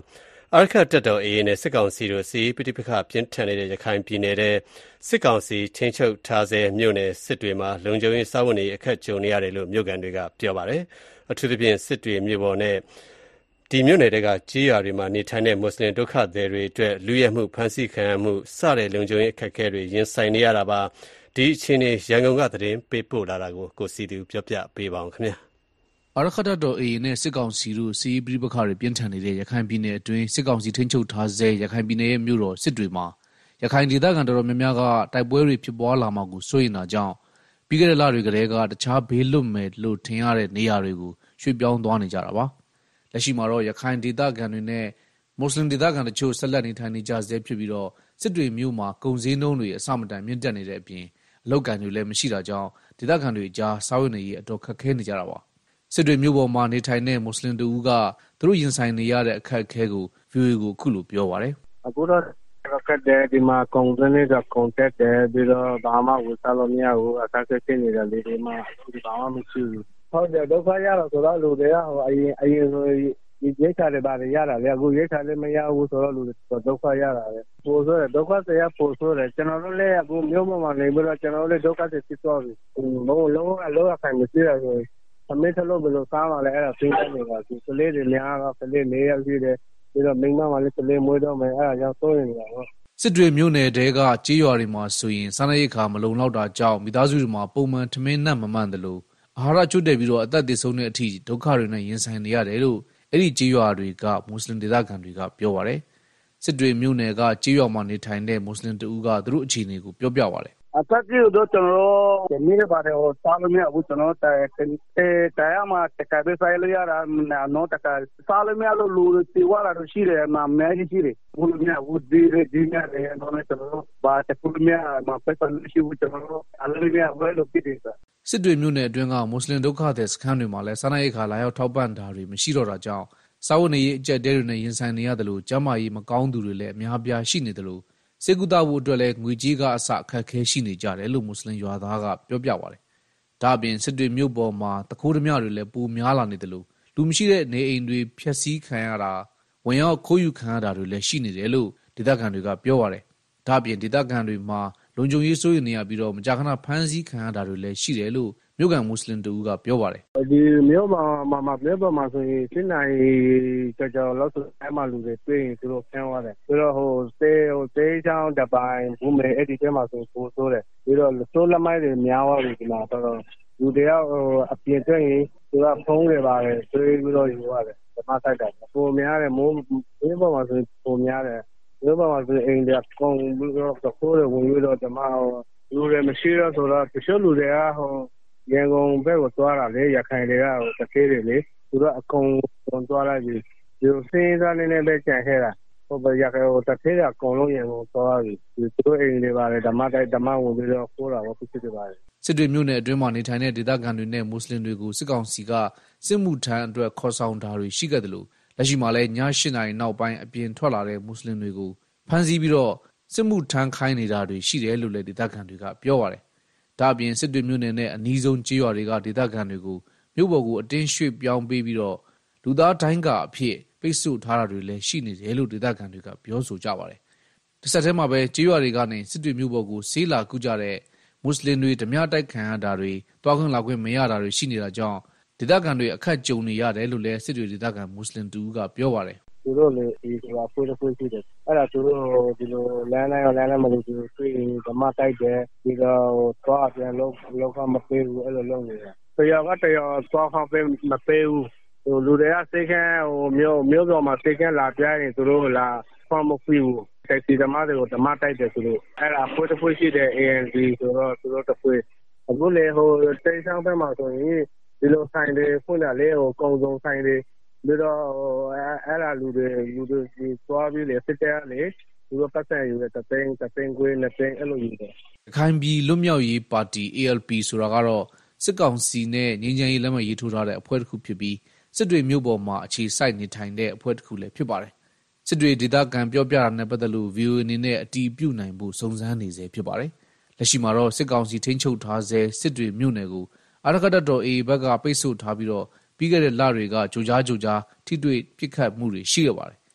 အာရက္ခတပ်တော် အေအေ နဲ့စစ်ကောင်စီတို့စစ်ရေးပဋိပက္ခပြင်းထန်နေတဲ့ရခိုင်ပြည်နယ်ထဲစစ်ကောင်စီထိန်းချုပ်ထားဆဲမြို့နယ်စစ်တွေမှာလုံခြုံရေးစားဝတ်နေရေးအခက်ကြုံနေရတယ်လို့မြို့ကန်တွေကပြောပါတယ်။အထူးသဖြင့်စစ်တွေမြို့ပေါ်နဲ့ဒီမြို့နယ်တွေကကြေးရွာတွေမှာနေထိုင်တဲ့မွတ်စလင်ဒုက္ခသည်တွေအတွက်လူရဲမှုဖမ်းဆီးခံရမှုစတဲ့လုံခြုံရေးအခက်အခဲတွေရင်ဆိုင်နေရတာပါ။ဒီအခြေအနေရန်ကုန်ကသတင်းပေးပို့လာတာကိုကိုစီသူပြောပြပေးပါအောင်ခင်ဗျာ။အာရက္ခတပ်တော် အေအေ နဲ့စစ်ကောင်စီတို့စစ်ရေးပဋိပက္ခတွေပြင်းထန်နေတဲ့ရခိုင်ပြည်နယ်အတွင်းစစ်ကောင်စီထိန်းချုပ်ထားဆဲရခိုင်ပြည်နယ်ရဲ့မြို့တော်စစ်တွေမှာရခိုင်ဒေသခံတော်တော်များများကတိုက်ပွဲတွေဖြစ်ပွားလာမှာကိုစိုးရိမ်တာကြောင့်ပြီးခဲ့တဲ့လတွေကတည်းကတခြားဘေးလွတ်မယ်လို့ထင်ရတဲ့နေရာတွေကိုရွှေ့ပြောင်းသွားနေကြတာပါ။လက်ရှိမှာတော့ရခိုင်ဒေသခံတွေနဲ့မွတ်စလင်ဒေသခံတချို့ဆက်လက်နေထိုင်နေကြဆဲဖြစ်ပြီးတော့စစ်တွေမြို့မှာကုန်စည်နှုန်းတွေအဆမတန်မြင့်တက်နေတဲ့အပြင်အလောက်ကန်တွေလည်းမရှိတာကြောင့်ဒေသခံတွေအကြားစားဝတ်နေရေးအတော်ခက်ခဲနေကြတာပါ။စစ်တွေမြို့ပေါ်မှာနေထိုင်တဲ့မွတ်စလင်တူဦးကသူတို့ရင်ဆိုင်နေရတဲ့အခက်အခဲကို ဗီအိုအေ ကိုအခုလိုပြောပါတယ်။အခုတော့ကတ်တဲ့ဒီမှာကုန်စည်တွေကကုန်တက်တယ်ပြီးတော့ဘာမှဝယ်စားလို့မရဘူးအခက်အခဲဖြစ်နေတယ်လေဒီမှာဒီဘာမှမရှိဘူး။ဟုတ်တယ်ဒုက္ခရတော့ဆိုတော့လူတွေကဟိုအရင်အရင်ဆိုဒီရိတ်ခါတွေပါတယ်ရတာလေအခုရိတ်ခါလည်းမရဘူးဆိုတော့လူတွေဒုက္ခရတာလေပို့ဆိုတယ်ဒုက္ခဆရာပို့ဆိုတယ်ကျွန်တော်တို့လည်းအခုမြို့ပေါ်မှာနေပြီးတော့ကျွန်တော်တို့လည်းဒုက္ခတွေဖြစ်သွားပြီဘုံလုံးအလောအခိုင်မရှိတာဆိုအမေထလို့ဘယ်လိုစားမှလဲအဲ့ဒါသိနေနေတာဒီကလေးတွေများကကလေးလေးရောက်ရှိတယ်ပြီးတော့မိန်းမမှလည်းကလေးမွေးတော့မယ်အဲ့ဒါကြောင့်စိုးရင်နေတာပေါ့စစ်တွေမြို့နယ်တဲကကြေးရွာတွေမှာဆိုရင်စားနပ်ရိက္ခာမလုံလောက်တာကြောင့်မိသားစုတွေမှာပုံမှန်ထမင်းနဲ့မမှန်တယ်လို့အာဟာရကျွတ်တယ်ပြီးတော့အသက်သေဆုံးတဲ့အထိဒုက္ခတွေနဲ့ရင်ဆိုင်နေရတယ်လို့အဲ့ဒီကြေးရွာတွေကမွတ်စလင်ဒေသခံတွေကပြောပါတယ်စစ်တွေမြို့နယ်ကကြေးရွာမှာနေထိုင်တဲ့မွတ်စလင်တူကသူတို့အခြေအနေကိုပြောပြပါတယ်အသက်ကြီးတော့ကျွန်တော်တို့မိရပါတယ်ဟိုစားလို့မရဘူးကျွန်တော်တိုင်အဲတရားမှာတကယ်ပဲဆိုင်လို့ရတာနော်တကယ်စားလို့မရလို့လူတွေဝါလာလို့ရှိတယ်မှာအများကြီးရှိတယ်ဘုလို့မြဝဒီဒီမြတယ်တော့ကျွန်တော်တို့ဘာတခုမြမှာပဲပလို့ရှိဘူးကျွန်တော်တို့အလည်းမြဝဲလို့ဖြစ်တယ်စစ်တွေမြို့နယ်အတွင်းကမွတ်စလင်ဒုက္ခသည်စခန်းတွေမှာလည်းစားနပ်ရိက္ခာလာရောက်ထောက်ပံ့တာတွေမရှိတော့တာကြောင့်စားဝတ်နေရေးအကျပ်တဲတွေနဲ့ရင်ဆိုင်နေရတယ်လို့ကျန်းမာရေးမကောင်းသူတွေလည်းအများပြားရှိနေတယ်လို့စေကူတာဖို့အတွက်လည်းငွေကြေးကအစအခက်ခဲရှိနေကြတယ်လို့မွတ်စလင်ရွာသားကပြောပြပါတယ်။ဒါ့အပြင်စစ်တွေမြို့ပေါ်မှာတခိုးဓမြတွေလည်းပိုများလာနေတယ်လို့လူမရှိတဲ့နေအိမ်တွေဖျက်ဆီးခံရတာဝင်ရောက်ခိုးယူခံရတာတွေလည်းရှိနေတယ်လို့ဒေသခံတွေကပြောပါတယ်။ဒါ့အပြင်ဒေသခံတွေမှာလုံခြုံရေးစိုးရိမ်နေရပြီးတော့မကြာခဏဖမ်းဆီးခံရတာတွေလည်းရှိတယ်လို့မြို့ကန်မွတ်စလင်တူကပြောပါတယ်ဒီမြို့မှာမှာမြို့ပေါ်မှာဆိုရင်စစ်နိုင်ကြော်ကြော်လို့ဆိုအဲ့မှာလူတွေတွေ့ရင်သူတို့ဖမ်းသွားတယ်ပြီးတော့ဟိုတေးဟိုတေးချောင်းတပိုင်းဘူးမယ်အဲ့ဒီထဲမှာဆိုပို့ဆိုးတယ်ပြီးတော့စိုးလက်မိုက်တွေများသွားပြီဒီမှာတော့လူတွေကဟိုအပြင်တွေ့ရင်သူကဖုံးတွေပါတယ်တွေ့ပြီးတော့ယူရတယ်ဓမ္မတိုက်တယ်ပုံများတယ်မိုးမြို့ပေါ်မှာဆိုပုံများတယ်မြို့ပေါ်မှာဆိုအိမ်တွေကုန်ပြီးတော့ခိုးတွေဝင်ပြီးတော့ဓမ္မလူတွေမရှိတော့ဆိုတော့တချို့လူတွေကဟိုရန်ကုန်ဘက်ကိုသွားတာလေရခိုင်တွေကဟိုတသေးတွေလေသူတို့အကုန်ကုန်သွားလိုက်ပြီဒီစင်းစားနေနေပဲကြံခဲ့တာဟိုဘရခိုင်ဟိုတသေးတွေအကုန်လုံးရန်ကုန်သွားပြီသူတို့အိမ်တွေပါတယ်ဓမ္မတိုက်ဓမ္မဝင်ပြီးတော့ခိုးတာပေါ့ဖြစ်ဖြစ်ပါတယ်စစ်တွေမြို့နယ်အတွင်းမှာနေထိုင်တဲ့ဒေသခံတွေနဲ့မွတ်စလင်တွေကိုစစ်ကောင်စီကစစ်မှုထမ်းအတွက်ခေါ်ဆောင်တာတွေရှိခဲ့တယ်လို့လက်ရှိမှာလည်းည၈နာရီနောက်ပိုင်းအပြင်ထွက်လာတဲ့မွတ်စလင်တွေကိုဖမ်းဆီးပြီးတော့စစ်မှုထမ်းခိုင်းနေတာတွေရှိတယ်လို့လည်းဒေသခံတွေကပြောပါတယ်ဒါ့အပြင်စစ်တွေမြို့နယ်နဲ့အနီးဆုံးကြေးရွာတွေကဒေသခံတွေကိုမြို့ပေါ်ကိုအတင်းရွှေ့ပြောင်းပေးပြီးတော့လူသားတိုင်းကအဖြစ်ပိတ်ဆို့ထားတာတွေလည်းရှိနေတယ်လို့ဒေသခံတွေကပြောဆိုကြပါတယ်။တစ်ဆက်တည်းမှာပဲကြေးရွာတွေကနေစစ်တွေမြို့ပေါ်ကိုဆေးလာကူကြတဲ့မွတ်စလင်တွေဓမြတိုက်ခံရတာတွေတွားခွင့်လာခွင့်မရတာတွေရှိနေတာကြောင့်ဒေသခံတွေအခက်ကြုံနေရတယ်လို့လည်းစစ်တွေဒေသခံမွတ်စလင်တူကပြောပါတယ်သူတို့လည်းဒီကဖွေးဖွေးရှိတယ်အဲ့ဒါသူတို့ဒီလိုလမ်းတိုင်းလမ်းတိုင်းမလို့သူတို့တွေ့ဓမ္မတိုက်တယ်ဒီတော့သွားပြန်လို့လောကမပေးဘူးအဲ့လိုလုပ်နေတယ်တရားကတရားသွားခေါပေးမပေးဘူးဟိုလူတွေကစိတ်ခဲဟိုမျိုးမျိုးတော်မှာစိတ်ခဲလာပြရင်သူတို့လာဖမ်းမပြီးဘူးတိုက်စီဓမ္မတွေကိုဓမ္မတိုက်တယ်သူတို့အဲ့ဒါဖွေးဖွေးရှိတဲ့ အေ အန် ဒီ ဆိုတော့သူတို့တဖွေးအခုလေဟိုတိတ်ဆောင်ဘက်မှာဆိုရင်ဒီလိုဆိုင်တွေဖွင့်တာလေဟိုကုံစုံဆိုင်တွေပြီးတော့အဲ့လာလူတွေလူတွေသွားပြီးလေစစ်တဲလေသူတို့ပတ်သက်ယူတဲ့တသိန်းတသိန်းခွေးနှစ်သိန်းအဲ့လိုယူတယ်။ခိုင်ပြည်လွတ်မြောက်ရေးပါတီ အေ အယ် ပီ ဆိုတာကတော့စစ်ကောင်စီနဲ့ငြိမ်းချမ်းရေးလက်မှတ်ရေးထိုးထားတဲ့အဖွဲ့တစ်ခုဖြစ်ပြီးစစ်တွေမြို့ပေါ်မှာအခြေစိုက်နေထိုင်တဲ့အဖွဲ့တစ်ခုလည်းဖြစ်ပါတယ်။စစ်တွေဒေသခံပြောပြတာနဲ့ပတ်သက်လို့ ဗီအိုအေ အနေနဲ့အတည်ပြုနိုင်ဖို့စုံစမ်းနေစေဖြစ်ပါတယ်။လက်ရှိမှာတော့စစ်ကောင်စီထိန်းချုပ်ထားဆဲစစ်တွေမြို့နယ်ကိုအာရက္ခတပ်တော် အေအေ ဘက်ကပိတ်ဆို့ထားပြီးတော့ပြီးခဲ့တဲ့လတွေကကြိုကြားကြိုကြားထိတွေ့ပစ်ခတ်မှုတွေရှိခဲ့ပါတယ်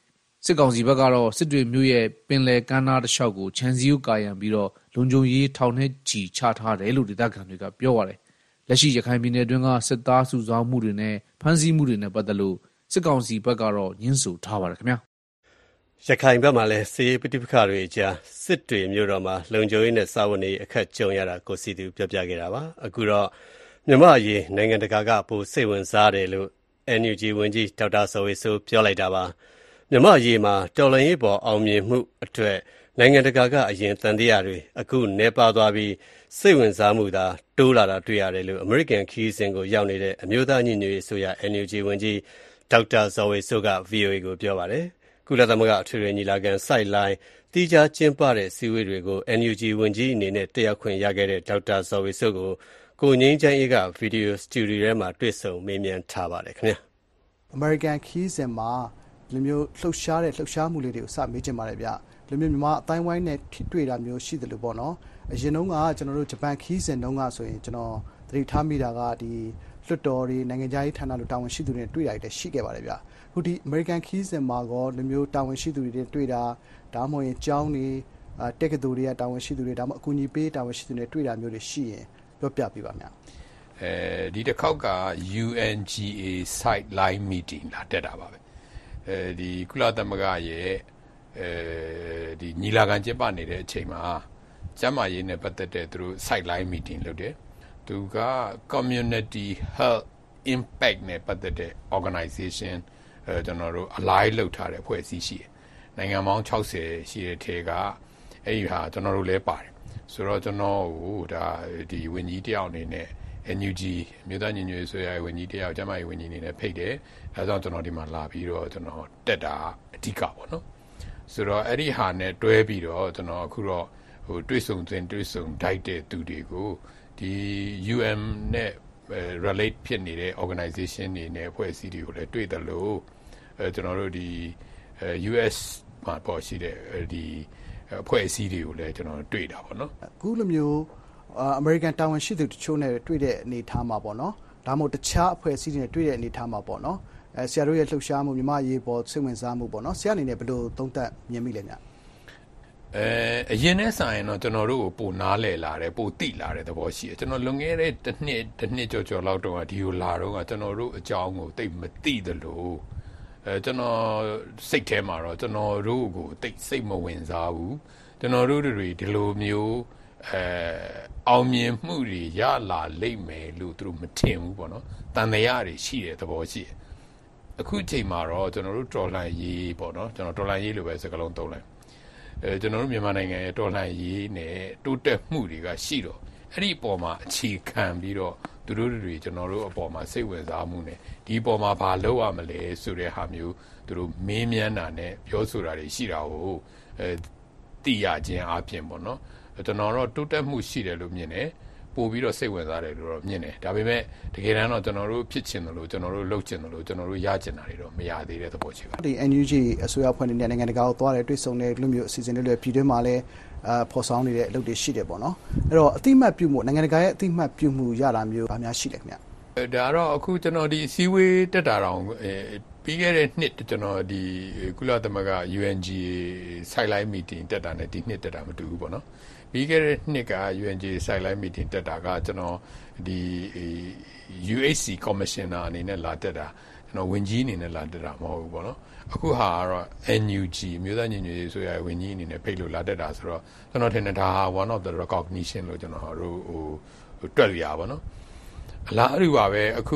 စစ်ကောင်စီဘက်ကတော့စစ်တွေမြို့ရဲ့ပင်လယ်ကမ်းနားတစ်လျှောက်ကိုခြံစည်းရိုးကာရံပြီးတော့လုံခြုံရေးထောင်နဲ့ချီချထားတယ်လို့ဒေသခံတွေကပြောပါတယ်လက်ရှိရခိုင်ပြည်နယ်အတွင်းကစစ်သားစုဆောင်းမှုတွေနဲ့ဖမ်းဆီးမှုတွေနဲ့ပတ်သက်လို့စစ်ကောင်စီဘက်ကတော့ညှင်းဆိုထားပါတယ်ခင်ဗျာရခိုင်ဘက်မှာလည်းစစ်ရေးပဋိပက္ခတွေအကြားစစ်တွေမြို့တော်မှာလုံခြုံရေးနဲ့စာဝန်ရေးအခက်ကြုံရတာကိုစီသူပြောပြခဲ့တာပါအခုတော့မြန်မာအရေးနိုင်ငံတကာကပိုစိတ်ဝင်စားတယ်လို့ အန် ယူ ဂျီ ဝန်ကြီးဒေါက်တာဇော်ဝေဆိုးပြောလိုက်တာပါမြန်မာအရေးမှာတော်လှန်ရေးပေါ်အောင်မြင်မှုအတွက်နိုင်ငံတကာကအရင်တန်တရားတွေအခုနေပါသွားပြီးစိတ်ဝင်စားမှုသာတိုးလာတာတွေ့ရတယ်လို့အမေရိကန်ခီးစဉ်ကိုရောက်နေတဲ့အမျိုးသားညီညွတ်ရေးဆိုရ အန် ယူ ဂျီ ဝန်ကြီးဒေါက်တာဇော်ဝေဆိုးက ဗွီအိုအေ ကိုပြောပါတယ်ကုလသမဂ္ဂအထွေထွေညီလာခံစိုက်လိုင်းတီးခြားကျင်းပတဲ့စည်းဝေးတွေကို အန် ယူ ဂျီ ဝန်ကြီးအနေနဲ့တက်ရောက်ခွင့်ရခဲ့တဲ့ဒေါက်တာဇော်ဝေဆိုးကိုကိုငင်းချမ်းအေးကဗီဒီယိုစတူဒီယိုထဲမှာတွေ့ဆုံမေးမြန်းထားပါတယ်ခင်ဗျာအမေရိကန်ခီးစဉ်မှာဒီမျိုးလှုပ်ရှားတဲ့လှုပ်ရှားမှုလေးတွေကိုစမေးချင်ပါတယ်ဗျဒီမျိုးမြန်မာအတိုင်းဝိုင်းနဲ့တွေ့တာမျိုးရှိတယ်လို့ပေါ့နော်အရင်တုန်းကကျွန်တော်တို့ဂျပန်ခီးစဉ်တုန်းကဆိုရင်ကျွန်တော်သတိထားမိတာကဒီလွတ်တော်တွေနိုင်ငံခြားရေးဌာနလိုတာဝန်ရှိသူတွေတွေ့တာလည်းရှိခဲ့ပါတယ်ဗျအခုဒီအမေရိကန်ခီးစဉ်မှာကောဒီမျိုးတာဝန်ရှိသူတွေတွေ့တာဒါမှမဟုတ်ရင်ကျောင်းတွေတက်ကတူတွေကတာဝန်ရှိသူတွေဒါမှမဟုတ်အကူအညီပေးတာဝန်ရှိသူတွေတွေ့တာမျိုးတွေရှိရင်ပြောပြပြပါဗျအဲဒီတစ်ခေါက်က ယူ အန် ဂျီ အေ sideline meeting လာတက်တာပါပဲအဲဒီကုလသမဂ္ဂရဲ့အဲဒီညီလာခံကျင်းပနေတဲ့အချိန်မှာကျန်းမာရေးနဲ့ပတ်သက်တဲ့သူတို့ sideline meeting လုပ်တယ်သူက community health impact နဲ့ပတ်သက်တဲ့ organization အဲကျွန်တော်တို့ align လုပ်ထားတဲ့အဖွဲ့အစည်းရှိတယ်နိုင်ငံပေါင်း၆၀ရှိတဲ့ထဲကအဲ့ဒီဟာကျွန်တော်တို့လည်းပါတယ်ဆိုတော့ကျွန်တော်ဟိုဒါဒီဝန်ကြီးတယောက်အနေနဲ့ အန် ယူ ဂျီ မြို့သားညီညွတ်ရေးဆိုရဝန်ကြီးတယောက်ကျန်းမာရေးဝန်ကြီးအနေနဲ့ဖိတ်တယ်အဲဒါကြောင့်ကျွန်တော်ဒီမှာလာပြီးတော့ကျွန်တော်တက်တာအဓိကပေါ့နော်ဆိုတော့အဲ့ဒီဟာနဲ့တွဲပြီးတော့ကျွန်တော်အခုတော့ဟိုတွေ့ဆုံသွင်းတွေ့ဆုံတိုက်တဲ့သူတွေကိုဒီ ယူ အမ် နဲ့ relate ဖြစ်နေတဲ့ organization တွေနဲ့အဖွဲ့အစည်းတွေကိုလည်းတွေ့တယ်လို့အဲကျွန်တော်တို့ဒီ ယူ အက်စ် မှာပေါ်ရှိတဲ့ဒီအဖွဲ့အစည်းတွေကိုလည်းကျွန်တော်တွေ့တာပေါ့နော်အခုလိုမျိုးအမေရိကန်တာဝန်ရှိသူတချို့နဲ့တွေ့တဲ့အနေအထားမှာပေါ့နော်ဒါမှမဟုတ်တခြားအဖွဲ့အစည်းတွေနဲ့တွေ့တဲ့အနေအထားမှာပေါ့နော်အဲဆရာတို့ရဲ့လှုပ်ရှားမှုမြန်မာရေးပေါ်စိတ်ဝင်စားမှုပေါ့နော်ဆရာအနေနဲ့ဘယ်လိုသုံးသပ်မြင်မိလဲညအဲအရင်နဲ့ဆိုင်ရင်တော့ကျွန်တော်တို့ကိုပိုနားလည်လာတယ်ပိုသိလာတဲ့သဘောရှိတယ်ကျွန်တော်လွန်ခဲ့တဲ့တစ်နှစ်တစ်နှစ်ကျော်ကျော်လောက်တော့ဒီကိုလာတော့ကကျွန်တော်တို့အကြောင်းကိုသိမသိသလိုအဲကျွန်တော်စိတ်ထဲမှာတော့ကျွန်တော်တို့ကိုသိစိတ်မဝင်စားဘူးကျွန်တော်တို့တွေဒီလိုမျိုးအဲအောင်မြင်မှုတွေရလာလိမ့်မယ်လို့သူတို့မထင်ဘူးပေါ့နော်တန်တရားတွေရှိတဲ့သဘောရှိတယ်အခုချိန်မှာတော့ကျွန်တော်တို့တော်လှန်ရေးပေါ့နော်ကျွန်တော်တော်လှန်ရေးလိုပဲစကားလုံးသုံးလိုက်အဲကျွန်တော်တို့မြန်မာနိုင်ငံရဲ့တော်လှန်ရေးနဲ့တိုးတက်မှုတွေကရှိတော့အဲ့ဒီအပေါ်မှာအခြေခံပြီးတော့သူတို့တွေကျွန်တော်တို့အပေါ်မှာစိတ်ဝင်စားမှုနဲ့ဒီအပေါ်မှာဘာလုပ်ရမလဲဆိုတဲ့ဟာမျိုးသူတို့မေးမြန်းတာနဲ့ပြောဆိုတာတွေရှိတာကိုအဲသိရခြင်းအပြင်ပေါ့နော်ကျွန်တော်တော့တိုးတက်မှုရှိတယ်လို့မြင်တယ်ပို့ပြီးတော့စိတ်ဝင်စားတယ်လို့တော့မြင်တယ်ဒါပေမဲ့တကယ်တမ်းတော့ကျွန်တော်တို့ဖြစ်ချင်တယ်လို့ကျွန်တော်တို့လုပ်ချင်တယ်လို့ကျွန်တော်တို့ရချင်တာတွေတော့မရသေးတဲ့သဘောရှိပါဒီ အန် ယူ ဂျီ အစိုးရဖွဲ့နေတဲ့နိုင်ငံတကာကိုသွားတယ်တွေ့ဆုံတဲ့လူမျိုးအစီအစဉ်တွေလည်းပြည်တွင်းမှာလည်းအာဖော်ဆောင်နေတဲ့အလုပ်တွေရှိတယ်ပေါ့နော်အဲ့တော့အတိမတ်ပြုမှုနိုင်ငံတကာရဲ့အတိမတ်ပြုမှုရတာမျိုးဘာများရှိလဲခင်ဗျဒါတော့အခုကျွန်တော်ဒီအစည်းအဝေးတက်တာတော့ပြီးခဲ့တဲ့နှစ်ကျွန်တော်ဒီကုလသမဂ္ဂ ယူ အန် ဂျီ အေ sideline meeting တက်တာနဲ့ဒီနှစ်တက်တာမတူဘူးပေါ့နော်ပြီးခဲ့တဲ့နှစ်က ယူ အန် ဂျီ အေ sideline meeting တက်တာကကျွန်တော်ဒီ ယူ အေইচ စီ commissioner အနေနဲ့လာတက်တာကျွန်တော်ဝန်ကြီးအနေနဲ့လာတက်တာမဟုတ်ဘူးပေါ့နော်အခုဟာကတော့ အန် ယူ ဂျီ မြို့သားညီညွတ်ရေးဆိုရဝန်ကြီးအနေနဲ့ဖိတ်လို့လာတက်တာဆိုတော့ကျွန်တော်ထင်တယ်ဒါဟာ one of the recognition လို့ကျွန်တော်တို့ဟိုတွက်လို့ရပါတော့အလားတူပါပဲအခု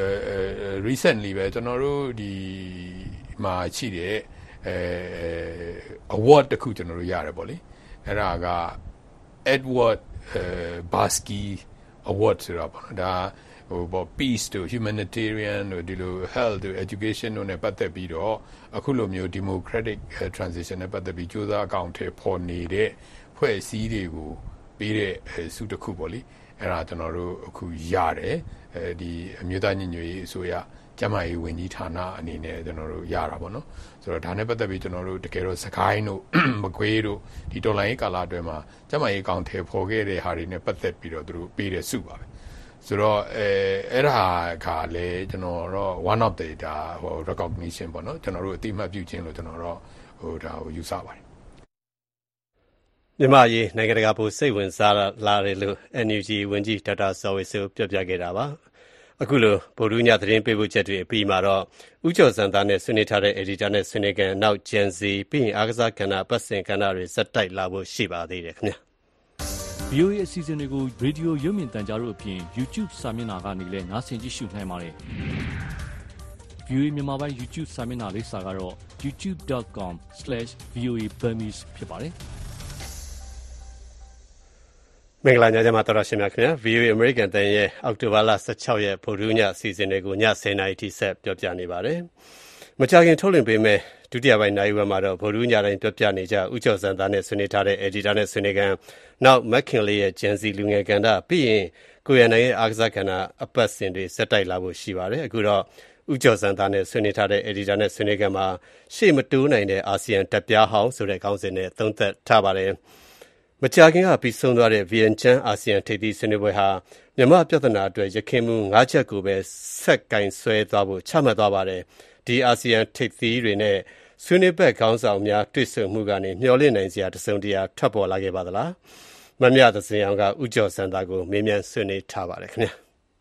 recently ပဲကျွန်တော်တို့ဒီမှာရှိတဲ့အဲ award တခုကျွန်တော်တို့ရတယ်ပေါ့လေအဲ့ဒါက Edward Baskey Award ဆိုတာပေါ့နော်ဒါဟိုပေါ့ peace တို့ humanitarian တို့ဒီလို health တို့ education တို့ ਨੇ ပတ်သက်ပြီးတော့အခုလိုမျိုး democratic transition နဲ့ပတ်သက်ပြီးကြိုးစားအကောင့်ထဲပေါ်နေတဲ့ဖွဲ့စည်းတွေကိုပေးတဲ့စုတစ်ခုပေါ့လေအဲ့ဒါကျွန်တော်တို့အခုရတယ်အဲဒီအမျိုးသားညီညွတ်ရေးအစိုးရကျန်းမာရေးဝန်ကြီးဌာနအနေနဲ့ကျွန်တော်တို့ရတာပေါ့နော်ဆိုတော့ဒါနဲ့ပတ်သက်ပြီးကျွန်တော်တို့တကယ်တော့စကိုင်းတို့မကွေးတို့ဒီတော်လိုင်းကာလာအတွင်းမှာကျန်းမာရေးကောင်ထဲပေါ်ခဲ့တဲ့ဟာတွေနဲ့ပတ်သက်ပြီးတော့သူတို့ပေးတဲ့စုပါပဲဆိုတော့အဲအဲ့ဒါကလည်းကျွန်တော်တော့ one of the ဒါဟို recognition ပေါ့နော်ကျွန်တော်တို့အတိအမှတ်ပြုခြင်းလို့ကျွန်တော်တော့ဟိုဒါကိုယူဆပါတယ်မြန်မာရေးနိုင်ငံတကာပိုစိတ်ဝင်စားလာတယ်လို့ အန် ယူ ဂျီ ဝန်ကြီးဒေါက်တာဇော်ဝေဆိုပြောပြခဲ့တာပါအခုလိုဗုဒ္ဓညသတင်းပေးပို့ချက်တွေအပြီးမှာတော့ဦးကျော်စံသားနဲ့ဆွေးနွေးထားတဲ့ editor နဲ့ဆွေးနွေးကန်နောက် Gen Z ပြီးရင်အားကစားကဏ္ဍပတ်စင်ကဏ္ဍတွေစက်တိုက်လာဖို့ရှိပါသေးတယ်ခင်ဗျာဗီအိုအေ အစီအစဉ်တွေကို Radio ရုပ်မြင်သံကြားတို့အပြင် YouTube စာမျက်နှာကနေလည်းနားဆင်ကြည့်ရှုနိုင်ပါတယ်။ ဗီအိုအေ မြန်မာပိုင်း YouTube စာမျက်နှာလိပ်စာကတော့ ยูทูบ ดอท คอม สแลช วี โอ เอ Burmese ဖြစ်ပါတယ်။မင်္ဂလာညချမ်းပါတော်ရရှိမြခင်ဗျာ ဗီအိုအေ American တန်ရဲ့အောက်တိုဘာလ十六ရက်ဗုဒ္ဓညအစီအစဉ်တွေကိုည十နာရီထိဆက်ပြောပြနေပါတယ်။မကြာခင်ထုတ်လွှင့်ပေးမယ်ဒုတိယပိုင်းနိုင်ဝက်မှာတော့ဗုဒ္ဓညတိုင်းပြောပြနေကြဦးကျော်စံသားနဲ့ဆွေးနွေးထားတဲ့ editor နဲ့ဆွေးနွေးကန်နောက်မက်ခင်လေးရဲ့ Gen Z လူငယ်ကဏ္ဍပြီးရင်ကိုရနိုင်ရဲ့အားကစားကဏ္ဍအပတ်စဉ်တွေစက်တိုက်လာဖို့ရှိပါတယ်အခုတော့ဦးကျော်စံသားနဲ့ဆွေးနွေးထားတဲ့ editor နဲ့ဆွေးနွေးကန်မှာရှေ့မတိုးနိုင်တဲ့အာဆီယံတပ်ပြားဟောင်းဆိုတဲ့ခေါင်းစဉ်နဲ့သုံးသပ်ထားပါတယ်မကြာခင်ကပြီးဆုံးသွားတဲ့ဗီယန်ချန်အာဆီယံထိပ်သီးဆွေးနွေးပွဲဟာမြန်မာပြဿနာအတွက်ရခိုင်မှု၅ချက်ကိုပဲဆက်ကင်ဆွဲသွားဖို့ချမှတ်သွားပါတယ်ဒီအာဆီယံထိပ်သီးတွေနဲ့ဆွေးနွေးဘက်ခေါင်းဆောင်များတွေ့ဆုံမှုကနေမျှော်လင့်နိုင်စရာတစုံတရာထွက်ပေါ်လာခဲ့ပါသလားမမြသစင်အောင်ကဥကျော်စံသားကိုမေးမြန်းဆွေးနွေးထားပါတယ်ခင်ဗျာ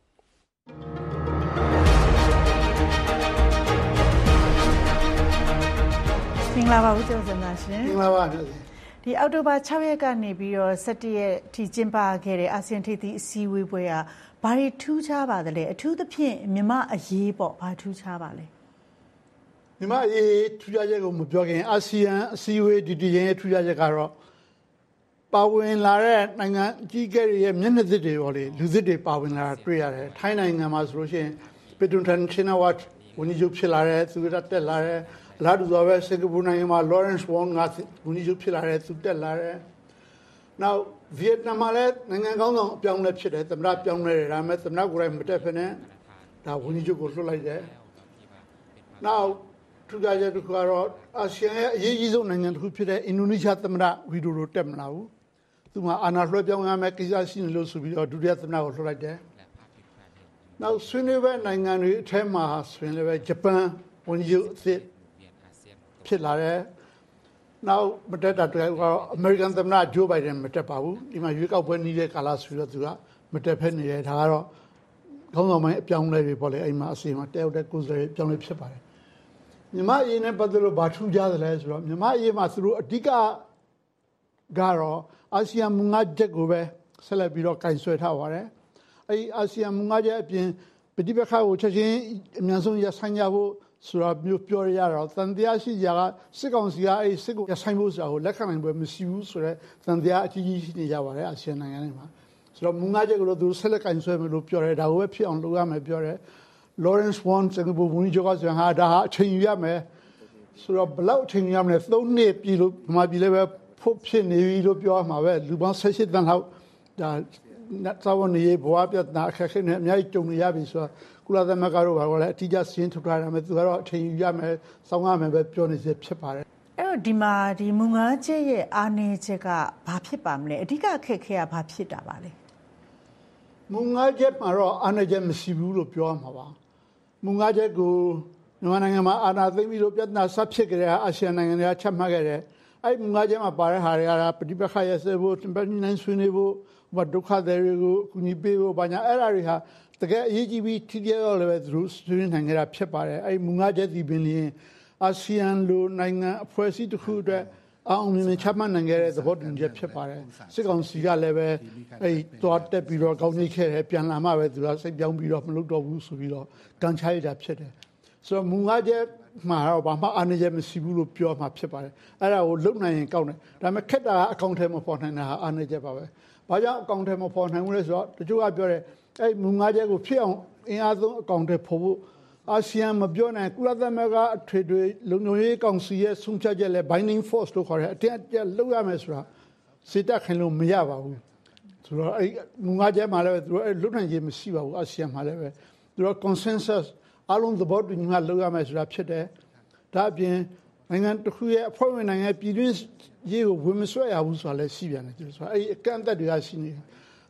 မင်္ဂလာပါဦးကျော်စံသားရှင်မင်္ဂလာပါဒီအောက်တိုဘာ၆ရက်ကနေပြီးတော့၁၁ရက်ထိကျင်းပခဲ့တဲ့အာဆီယံထိပ်သီးအစည်းအဝေးပွဲကဘာတွေထူးခြားပါသလဲအထူးသဖြင့်မြန်မာအရေးပေါ့ဘာထူးခြားပါလဲမြန်မာအရေးထူးခြားချက်ကိုမပြောခင်အာဆီယံအစည်းအဝေးဒီဒီရဲ့ထူးခြားချက်ကတော့ပါဝင်လာတဲ့နိုင်ငံအကြီးအကဲတွေရဲ့မျက်နှာသစ်တွေပေါ့လေလူသစ်တွေပါဝင်လာတာတွေ့ရတယ်ထိုင်းနိုင်ငံမှာဆိုလို့ရှိရင်ပီတွန်ထန်ချီနာဝတ်ဝန်ကြီးချုပ်ဖြစ်လာတဲ့သူကတက်လာတဲ့လာဒူဇော်ပဲစင်ကာပူနိုင်ငံမှာ Lawrence Wong ကဝန်ကြီးချုပ်ဖြစ်လာတဲ့သူတက်လာတယ်။နောက်ဗီယက်နမ်မှာလည်းနိုင်ငံကောင်းဆောင်အပြောင်းလဲဖြစ်တယ်သမ္မတပြောင်းလဲတယ်ဒါပေမဲ့သမ္မတကိုယ်တိုင်မတက်ဖ ೇನೆ ဒါဝန်ကြီးချုပ်ကိုလွှတ်လိုက်တယ်။နောက်ထူးခြားချက်တစ်ခုကတော့အာဆီယံရဲ့အရေးကြီးဆုံးနိုင်ငံတစ်ခုဖြစ်တဲ့အင်ဒိုနီးရှားသမ္မတဝီဒိုရိုတက်မလာဘူး။သူမှအာဏာလွှဲပြောင်းရမယ်ကိစ္စရှိနေလို့ဆိုပြီးတော့ဒုတိယသမ္မတကိုလွှတ်လိုက်တယ်။နောက်ဆွေးနွေးပွဲနိုင်ငံတွေအထက်မှာဆိုရင်လည်းဂျပန်ဝန်ကြီးချုပ်အသစ်ဖြစ်လာတယ်။နောက်မတက်တာတွေ့ကတော့အမေရိကန်သမ္မတဂျိုးဘိုင်ဒန်မတက်ပါဘူး။ဒီမှာရွေးကောက်ပွဲနှီးတဲ့ကာလဆိုတော့သူကမတက်ဖက်နေတယ်ဒါကတော့ခေါင်းဆောင်ပိုင်းအပြောင်းလဲတွေပေါ့လေအဲ့မှာအစီအမတယောက်တည်းကိုယ်စားလှယ်အပြောင်းလဲဖြစ်ပါတယ်။မြန်မာအရေးနဲ့ပတ်သက်လို့ဘာထူးခြားသလဲဆိုတော့မြန်မာအရေးမှာသူတို့အဓိကကတော့အာဆီယံမူငါချက်ကိုပဲဆက်လက်ပြီးတော့ကင်ဆွဲထားပါတယ်။အဲ့ဒီအာဆီယံမူငါချက်အပြင်ပဋိပက္ခကိုချက်ချင်းအများဆုံးရဆိုင်ကြဖို့ဆိုတော့မျိုးပြောရတော့တန်တရားရှိကြကစစ်ကောင်စီကအဲ့စစ်ကိုဆိုင်ဖို့ဆိုတာကိုလက်ခံနိုင်ပွဲမရှိဘူးဆိုတော့တန်တရားအကြီးကြီးရှိနေကြပါတယ်အာဆီယံနိုင်ငံတွေမှာဆိုတော့မူငါချက်ကိုတော့သူဆက်လက်ကင်ဆွဲမယ်လို့ပြောတယ်ဒါကိုပဲဖြစ်အောင်လုပ်ရမယ်ပြောတယ် Lawrence Wong စင်ကာပူဝန်ကြီးချုပ်ကဆိုဟာဒါဟာအချိန်ယူရမယ်ဆိုတော့ဘလောက်အချိန်ယူရမလဲသုံးနှစ်ပြည်လို့ဒီမှာပြည်လည်းပဲဖို့ဖြစ်နေပြီလို့ပြောမှာပဲလူပေါင်း၁၈တန်းလောက်ဒါသာဝန်ရေးဘဝပြတ်တာအခက်အခဲနဲ့အများကြီးကြုံနေရပြီဆိုတော့ကုလသမဂ္ဂတို့ဘာလို့လဲအထူးစင်းထုတ်ထားတယ်မယ်သူကတော့အချိန်ယူရမယ်စောင်းရမယ်ပဲပြောနေစေဖြစ်ပါတယ်အဲ့တော့ဒီမှာဒီမူငါချက်ရဲ့အားနည်းချက်ကဘာဖြစ်ပါမလဲအဓိကအခက်အခဲကဘာဖြစ်တာပါလဲမူငါချက်မှာတော့အားနည်းချက်မရှိဘူးလို့ပြောမှာပါမူငါချက်ကိုမြန်မာနိုင်ငံမှာအာဏာသိမ်းပြီးတော့ပြဿနာဆက်ဖြစ်ကြတဲ့အာဆီယံနိုင်ငံတွေကချက်မှတ်ခဲ့တယ်အဲ့မူငါချက်မှာပါတဲ့ဟာတွေကပဋိပက္ခရဲ့စေဖို့တပတ်နိုင်ဆွေးနွေးဖို့ဘာဒုက္ခတွေကိုအကူအညီပေးဖို့ဘာညာအဲ့ဒါတွေဟာတကယ်အရေးကြီးပြီးထိကျတော့လည်းပဲသူတို့ဆွေးနွေးနိုင်ကြတာဖြစ်ပါတယ်အဲ့မူငါချက်ဒီပင်လျင်အာဆီယံလိုနိုင်ငံအဖွဲ့အစည်းတစ်ခုအတွက်အောင်မြင်ချမှတ်နိုင်ခဲ့တဲ့သဘောတူညီချက်ဖြစ်ပါတယ်စစ်ကောင်စီကလည်းပဲအဲ့တွားတက်ပြီးတော့ကောင်းကြီးခဲ့တယ်ပြန်လာမှပဲသူကစိတ်ပြောင်းပြီးတော့မလုပ်တော့ဘူးဆိုပြီးတော့ကန်ချရတာဖြစ်တယ်ဆိုတော့မူငါချက်မှာတော့ဘာမှအားနည်းချက်မရှိဘူးလို့ပြောမှာဖြစ်ပါတယ်အဲ့ဒါကိုလုံနိုင်ရင်ကောင်းတယ်ဒါပေမဲ့ခက်တာကအကောင့်ထဲမှာပေါ်နိုင်တာဟာအားနည်းချက်ပါပဲဘာကြောင့်အကောင့်ထဲမှာပေါ်နိုင်ဘူးလဲဆိုတော့တချို့ကပြောတယ်အဲ့မူငါချက်ကိုဖြစ်အောင်အင်အားဆုံးအကောင့်ထဲပေါ်ဖို့အာဆီယံမပြောနိုင်ကုလသမဂ္ဂအထွေထွေလုံခြုံရေးကောင်စီရဲ့ဆုံးဖြတ်ချက်လဲ binding force လို့ခေါ်တယ်အတင်းအကျပ်လုပ်ရမယ်ဆိုတာစစ်တပ်ခင်လို့မရပါဘူးဆိုတော့အဲ့မူငါချက်မှာလည်းသူတို့အဲ့လွတ်နိုင်ခြင်းမရှိပါဘူးအာဆီယံမှာလည်းပဲသူတို့ consensus အလုံးသဘောတူညီမှလုပ်ရမယ်ဆိုတာဖြစ်တယ်ဒါအပြင်နိုင်ငံတစ်ခုရဲ့အဖွဲ့ဝင်နိုင်ငံပြည်တွင်းရေးကိုဝင်မဆွဲရဘူးဆိုတာလည်းရှိပြန်တယ်ဆိုတော့အဲ့ဒီအကန့်အသတ်တွေကရှိနေတယ်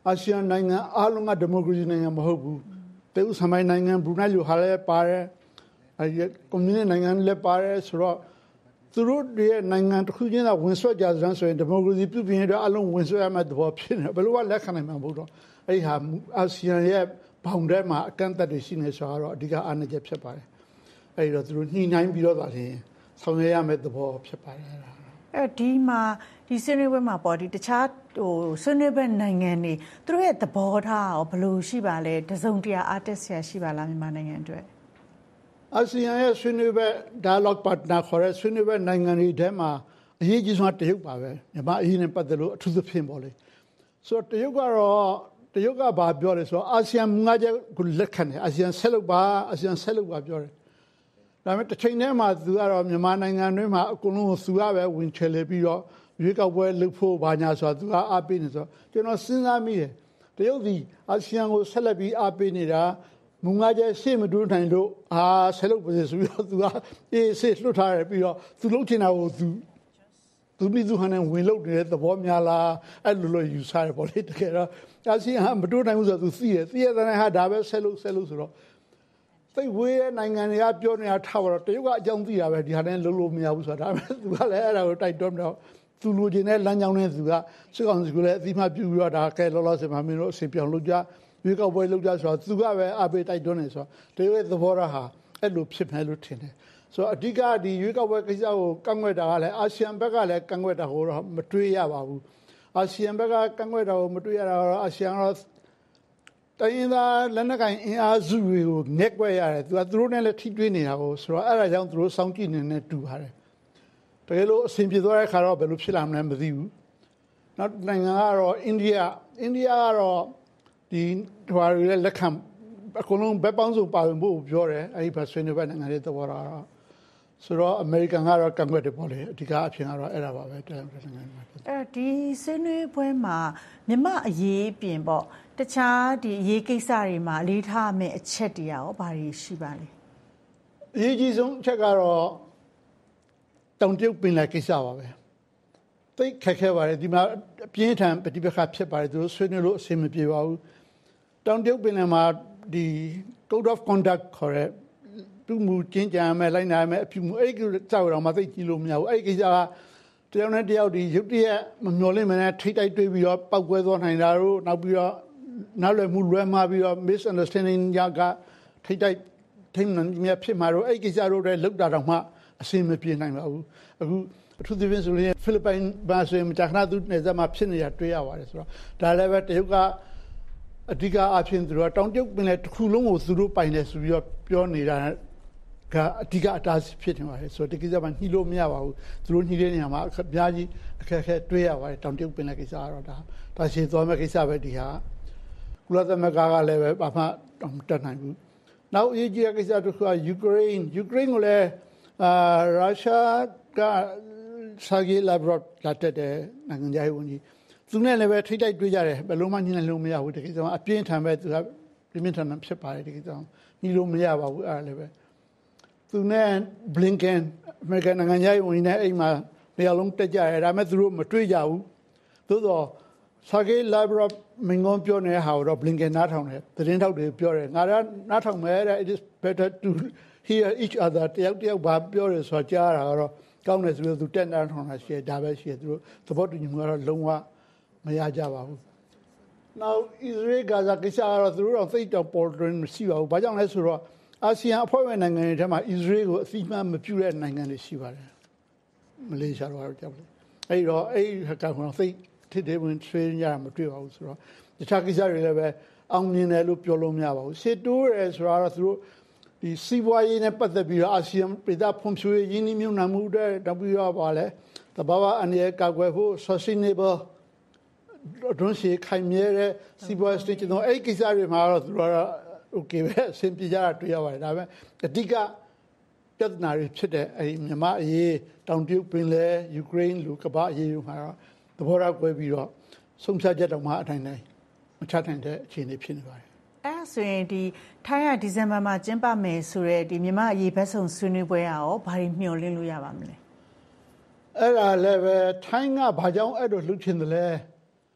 အာဆီယံနိုင်ငံအားလုံးကဒီမိုကရေစီနိုင်ငံမဟုတ်ဘူးတရုတ်စမိုင်းနိုင်ငံဘရူနိုင်းလိုဟာလည်းပါတယ်အဲဒီကွန်မြူနစ်နိုင်ငံလည်းပါတယ်ဆိုတော့သူတို့ရဲ့နိုင်ငံတစ်ခုချင်းကဝင်ဆွဲကြစမ်းဆိုရင်ဒီမိုကရေစီပြုပြင်ရတဲ့အလုံးဝင်ဆွဲရမယ့်သဘောဖြစ်နေဘယ်လိုကလက်ခံနိုင်မှာမဟုတ်တော့အဲဒီဟာအာဆီယံရဲ့ဘောင်ထဲမှာအကန့်အသတ်တွေရှိနေဆိုတော့အဓိကအားနည်းချက်ဖြစ်ပါတယ်အဲဒီတော့သူတို့ညှိနှိုင်းပြီးတော့သာလျှင်ဆောင်ရွက်ရမယ့်သဘောဖြစ်ပါတယ်အဲဒီမှာဒီဆွေးနွေးပွဲမှာပေါ့ဒီတခြားဟိုဆွေးနွေးပွဲနိုင်ငံတွေသူတို့ရဲ့သဘောထားရောဘယ်လိုရှိပါလဲတစုံတရာအားတက်ဆရာရှိပါလားမြန်မာနိုင်ငံအတွက်အာဆီယံရဲ့ဆွေးနွေးပွဲ dialogue partner ခေါ်တဲ့ဆွေးနွေးပွဲနိုင်ငံတွေထဲမှာအရေးကြီးဆုံးတရုတ်ပါပဲမြန်မာအရေးနဲ့ပတ်သက်လို့အထူးသဖြင့်ပေါ့လေဆိုတော့တရုတ်ကတော့တရုတ်ကဘာပြောလဲဆိုတော့အာဆီယံငါးချက်ကိုလက်ခံတယ်အာဆီယံဆက်လုပ်ပါအာဆီယံဆက်လုပ်ပါပြောတယ်ဒါပေမဲ့တစ်ချိန်တည်းမှာသူကတော့မြန်မာနိုင်ငံတွင်းမှာအကုန်လုံးကိုသူကပဲဝင်ချယ်လေပြီးတော့ရွေးကောက်ပွဲလုပ်ဖို့ဘာညာဆိုတာသူကအားပေးနေဆိုတော့ကျွန်တော်စဉ်းစားမိတယ်တရုတ်ဒီအာဆီယံကိုဆက်လက်ပြီးအားပေးနေတာမုံငါကျရှေ့မတိုးနိုင်လို့အာဆက်လုပ်ပါစေဆိုပြီးတော့သူကအေးဆေးလွတ်ထားတယ်ပြီးတော့သူလုပ်ချင်တာကိုသူသူမိသူဟန်နဲ့ဝင်လုပ်နေတဲ့သဘောများလားအဲ့လိုလိုယူဆရပေါ့လေတကယ်တော့အာဆီယံမတိုးနိုင်ဘူးဆိုတော့သူသိတယ်သိရတဲ့ဟာဒါပဲဆက်လုပ်ဆက်လုပ်ဆိုတော့သိဝေးတဲ့နိုင်ငံတွေကပြောနေတာထားတော့တရုတ်ကအကြောင်းသိတာပဲဒီဟာနဲ့လုံးလို့မရဘူးဆိုတာဒါပေမဲ့သူကလည်းအဲ့ဒါကိုတိုက်တွန်းတော့သူလိုချင်တဲ့လမ်းကြောင်းနဲ့သူကစစ်ကောင်စီကလည်းအသိမှပြုပြီးတော့ဒါကဲလောလောဆယ်မှာမင်းတို့အစီပြောင်းလုပ်ကြရွေးကောက်ပွဲလုပ်ကြဆိုတော့သူကပဲအပေးတိုက်တွန်းနေဆိုတော့တရုတ်ရဲ့သဘောထားဟာအဲ့လိုဖြစ်မယ်လို့ထင်တယ်ဆိုတော့အဓိကဒီရွေးကောက်ပွဲကိစ္စကိုကန့်ကွက်တာကလည်းအာဆီယံဘက်ကလည်းကန့်ကွက်တာကိုတော့မတွေးရပါဘူးအာဆီယံဘက်ကကန့်ကွက်တာကိုမတွေးရတာတော့အာဆီယံကတော့တိုင်းသားလက်နက်ကိုင်အင်အားစုတွေကိုငက်ွက်ရတယ်သူကသူတို့နဲ့လည်းထိတွေ့နေတာကိုဆိုတော့အဲ့ဒါကြောင့်သူတို့စောင့်ကြည့်နေနေတူပါတယ်တကယ်လို့အဆင်ပြေသွားတဲ့ခါတော့ဘယ်လိုဖြစ်လာမလဲမသိဘူးနောက်နိုင်ငံကတော့အိန္ဒိယအိန္ဒိယကတော့ဒီဟိုတွေလက်ခံအကုန်လုံးဘက်ပေါင်းစုံပါဝင်ဖို့ပြောတယ်အဲ့ဒီဘက်ဆွေးနွေးပွဲနိုင်ငံတွေသဘောထားတော့ဆိုတော့အမေရိကန်ကတော့ကန့်ကွက်တယ်ပေါ့လေအဓိကအဖြစ်ကတော့အဲ့ဒါပါပဲတိုင်းနိုင်ငံမှာအဲဒီဆွေးနွေးပွဲမှာမြန်မာအရေးပြင်ပေါ့တခြားဒီအရေးကိစ္စတွေမှာအလေးထားမယ့်အချက်တွေရောဘာတွေရှိပါလဲအရေးကြီးဆုံးအချက်ကတော့တောင်တရုတ်ပင်လယ်ကိစ္စပါပဲသိခက်ခဲပါတယ်ဒီမှာအပြင်းထန်ပဋိပက္ခဖြစ်ပါတယ်သူတို့ဆွေးနွေးလို့အဆင်မပြေပါဘူးတောင်တရုတ်ပင်လယ်မှာဒီ code of conduct ခေါ်တဲ့သူ့မူကျင်းကြံမဲ့လိုက်နာမဲ့အပြုမှုအဲ့ဒီကြောက်တော့မသိကြည့်လို့မရဘူးအဲ့ဒီကိစ္စကတယောက်နဲ့တယောက်ဒီရုပ်တရက်မမျော်လင့်မနဲ့ထိတ်တိုက်တွေးပြီးတော့ပောက်ကွဲသွားနိုင်တာတို့နောက်ပြီးတော့နောက်လွယ်မှုလွဲမှားပြီးတော့ misunderstanding ရကထိတ်တိုက်ထိမှန်မြဖြစ်မှာတော့အဲ့ဒီကိစ္စတို့လည်းလောက်တာတော့မှအဆင်မပြေနိုင်ပါဘူးအခုအထူးသဖြင့်ဆိုရင်ဖိလစ်ပိုင်ဘာဆိုရင်ကြာခဏသူနေစမှာဖြစ်နေတာတွေ့ရပါတယ်ဆိုတော့ဒါလည်းပဲတရုတ်ကအဓိကအဖြစ်သူတို့တောင်တရုတ်ပင်လယ်တစ်ခုလုံးကိုသူတို့ပိုင်တယ်ဆိုပြီးတော့ပြောနေတာကအဓိကအတားဖြစ်နေပါတယ်ဆိုတော့ဒီကိစ္စမှာညှိလို့မရပါဘူးသူတို့ညှိတဲ့နေရာမှာအများကြီးအခက်အခဲတွေ့ရပါတယ်တောင်တရုတ်ပင်လယ်ကိစ္စကတော့ဒါဒါရှည်သွားမဲ့ကိစ္စပဲဒီဟာကုလသမဂ္ဂကလည်းပဲဘာမှတက်နိုင်ဘူးနောက်အရေးကြီးတဲ့ကိစ္စတစ်ခုကယူကရိန်းယူကရိန်းကိုလည်းအာရုရှားကဆာဂေးလာဗရော့လာတက်တဲ့နိုင်ငံရေးဝန်ကြီးသူနဲ့လည်းပဲထိတိုက်တွေ့ကြတယ်ဘယ်လုံးမှညှိနှိုင်းလို့မရဘူးဒီကိစ္စမှာအပြင်းထန်ပဲသူကပြင်းပြင်းထန်ထန်ဖြစ်ပါတယ်ဒီကိစ္စမှာညှိလို့မရပါဘူးအဲ့ဒါလည်းပဲသူနဲ့ Blinken အမေရိကန်နိုင်ငံရေးဝန်ကြီးနဲ့အိမ်မှာနေရာလုံးတက်ကြတယ်ဒါပေမဲ့သူတို့မတွေ့ကြဘူးသို့တော့ဆာဂေးလာဗရော့မင်းကုန်းပြောနေတဲ့ဟာကိုတော့ Blinken နားထောင်တယ်သတင်းထောက်တွေပြောတယ်ငါကနားထောင်မယ်တဲ့ it is better to hear each other တယောက်တယောက်ဘာပြောရဲဆိုတာကြားတာကတော့ကောင်းတယ်ဆိုလို့သူတက်နားထောင်တာရှိတယ်ဒါပဲရှိတယ်သူတို့သဘောတူညီမှုကတော့လုံးဝမရကြပါဘူးနောက် Israel Gaza ကိစ္စကတော့သူတို့တော့သိတော့ပေါ်တွင်မရှိပါဘူးဘာကြောင့်လဲဆိုတော့အာဆီယံအဖွဲ့ဝင်နိုင်ငံတွေထဲမှာ Israel ကိုအသိမှတ်မပြုတဲ့နိုင်ငံတွေရှိပါတယ်မလေးရှားတော့ကြောက်တယ်အဲ့တော့အဲ့ဒီကတော့သိထိတဲ့ဝင်ဆွေးရမတွေ့ပါဘူးဆိုတော့တခြားကိစ္စတွေလည်းပဲအောင်မြင်တယ်လို့ပြောလို့မရပါဘူးရှေ့တိုးရဲဆိုတော့သူတို့ဒီစီးပွားရေးနဲ့ပတ်သက်ပြီးတော့အာဆီယံပြည်သားဖွံ့ဖြိုးရေးရင်းနှီးမြှုပ်နှံမှုတွေတပီတော့ပါလဲတဘာဝအနေနဲ့ကာကွယ်ဖို့ sustainable ဒွန်းရှိခိုင်မြဲတဲ့စီးပွားရေးကျွန်တော်အဲ့ဒီကိစ္စတွေမှာတော့သူတို့ကတော့ okay ပဲအဆင်ပြေကြတာတွေ့ရပါတယ်ဒါပေမဲ့အဓိကပြဿနာတွေဖြစ်တဲ့အဲ့ဒီမြန်မာအရေးတောင်တရုတ်ပင်လယ်ယူကရိန်းလူကမ္ဘာအရေးတွေမှာတော့သဘောထားကွဲပြီးတော့ဆုံးဖြတ်ချက်တော့မှအတိုင်းတိုင်းမချနိုင်တဲ့အခြေအနေဖြစ်နေပါတယ်အဲ့ဆိုရင်ဒီထိုင်းရဒီဇင်ဘာမှာကျင်းပမယ်ဆိုရဲဒီမြန်မာအရေးဘက်ဆောင်ဆွေးနွေးပွဲရောဘာတွေမျှော်လင့်လို့ရပါမလဲအဲ့ဒါလည်းပဲထိုင်းကဘာကြောင့်အဲ့လိုလှုပ်ချင်တယ်လဲ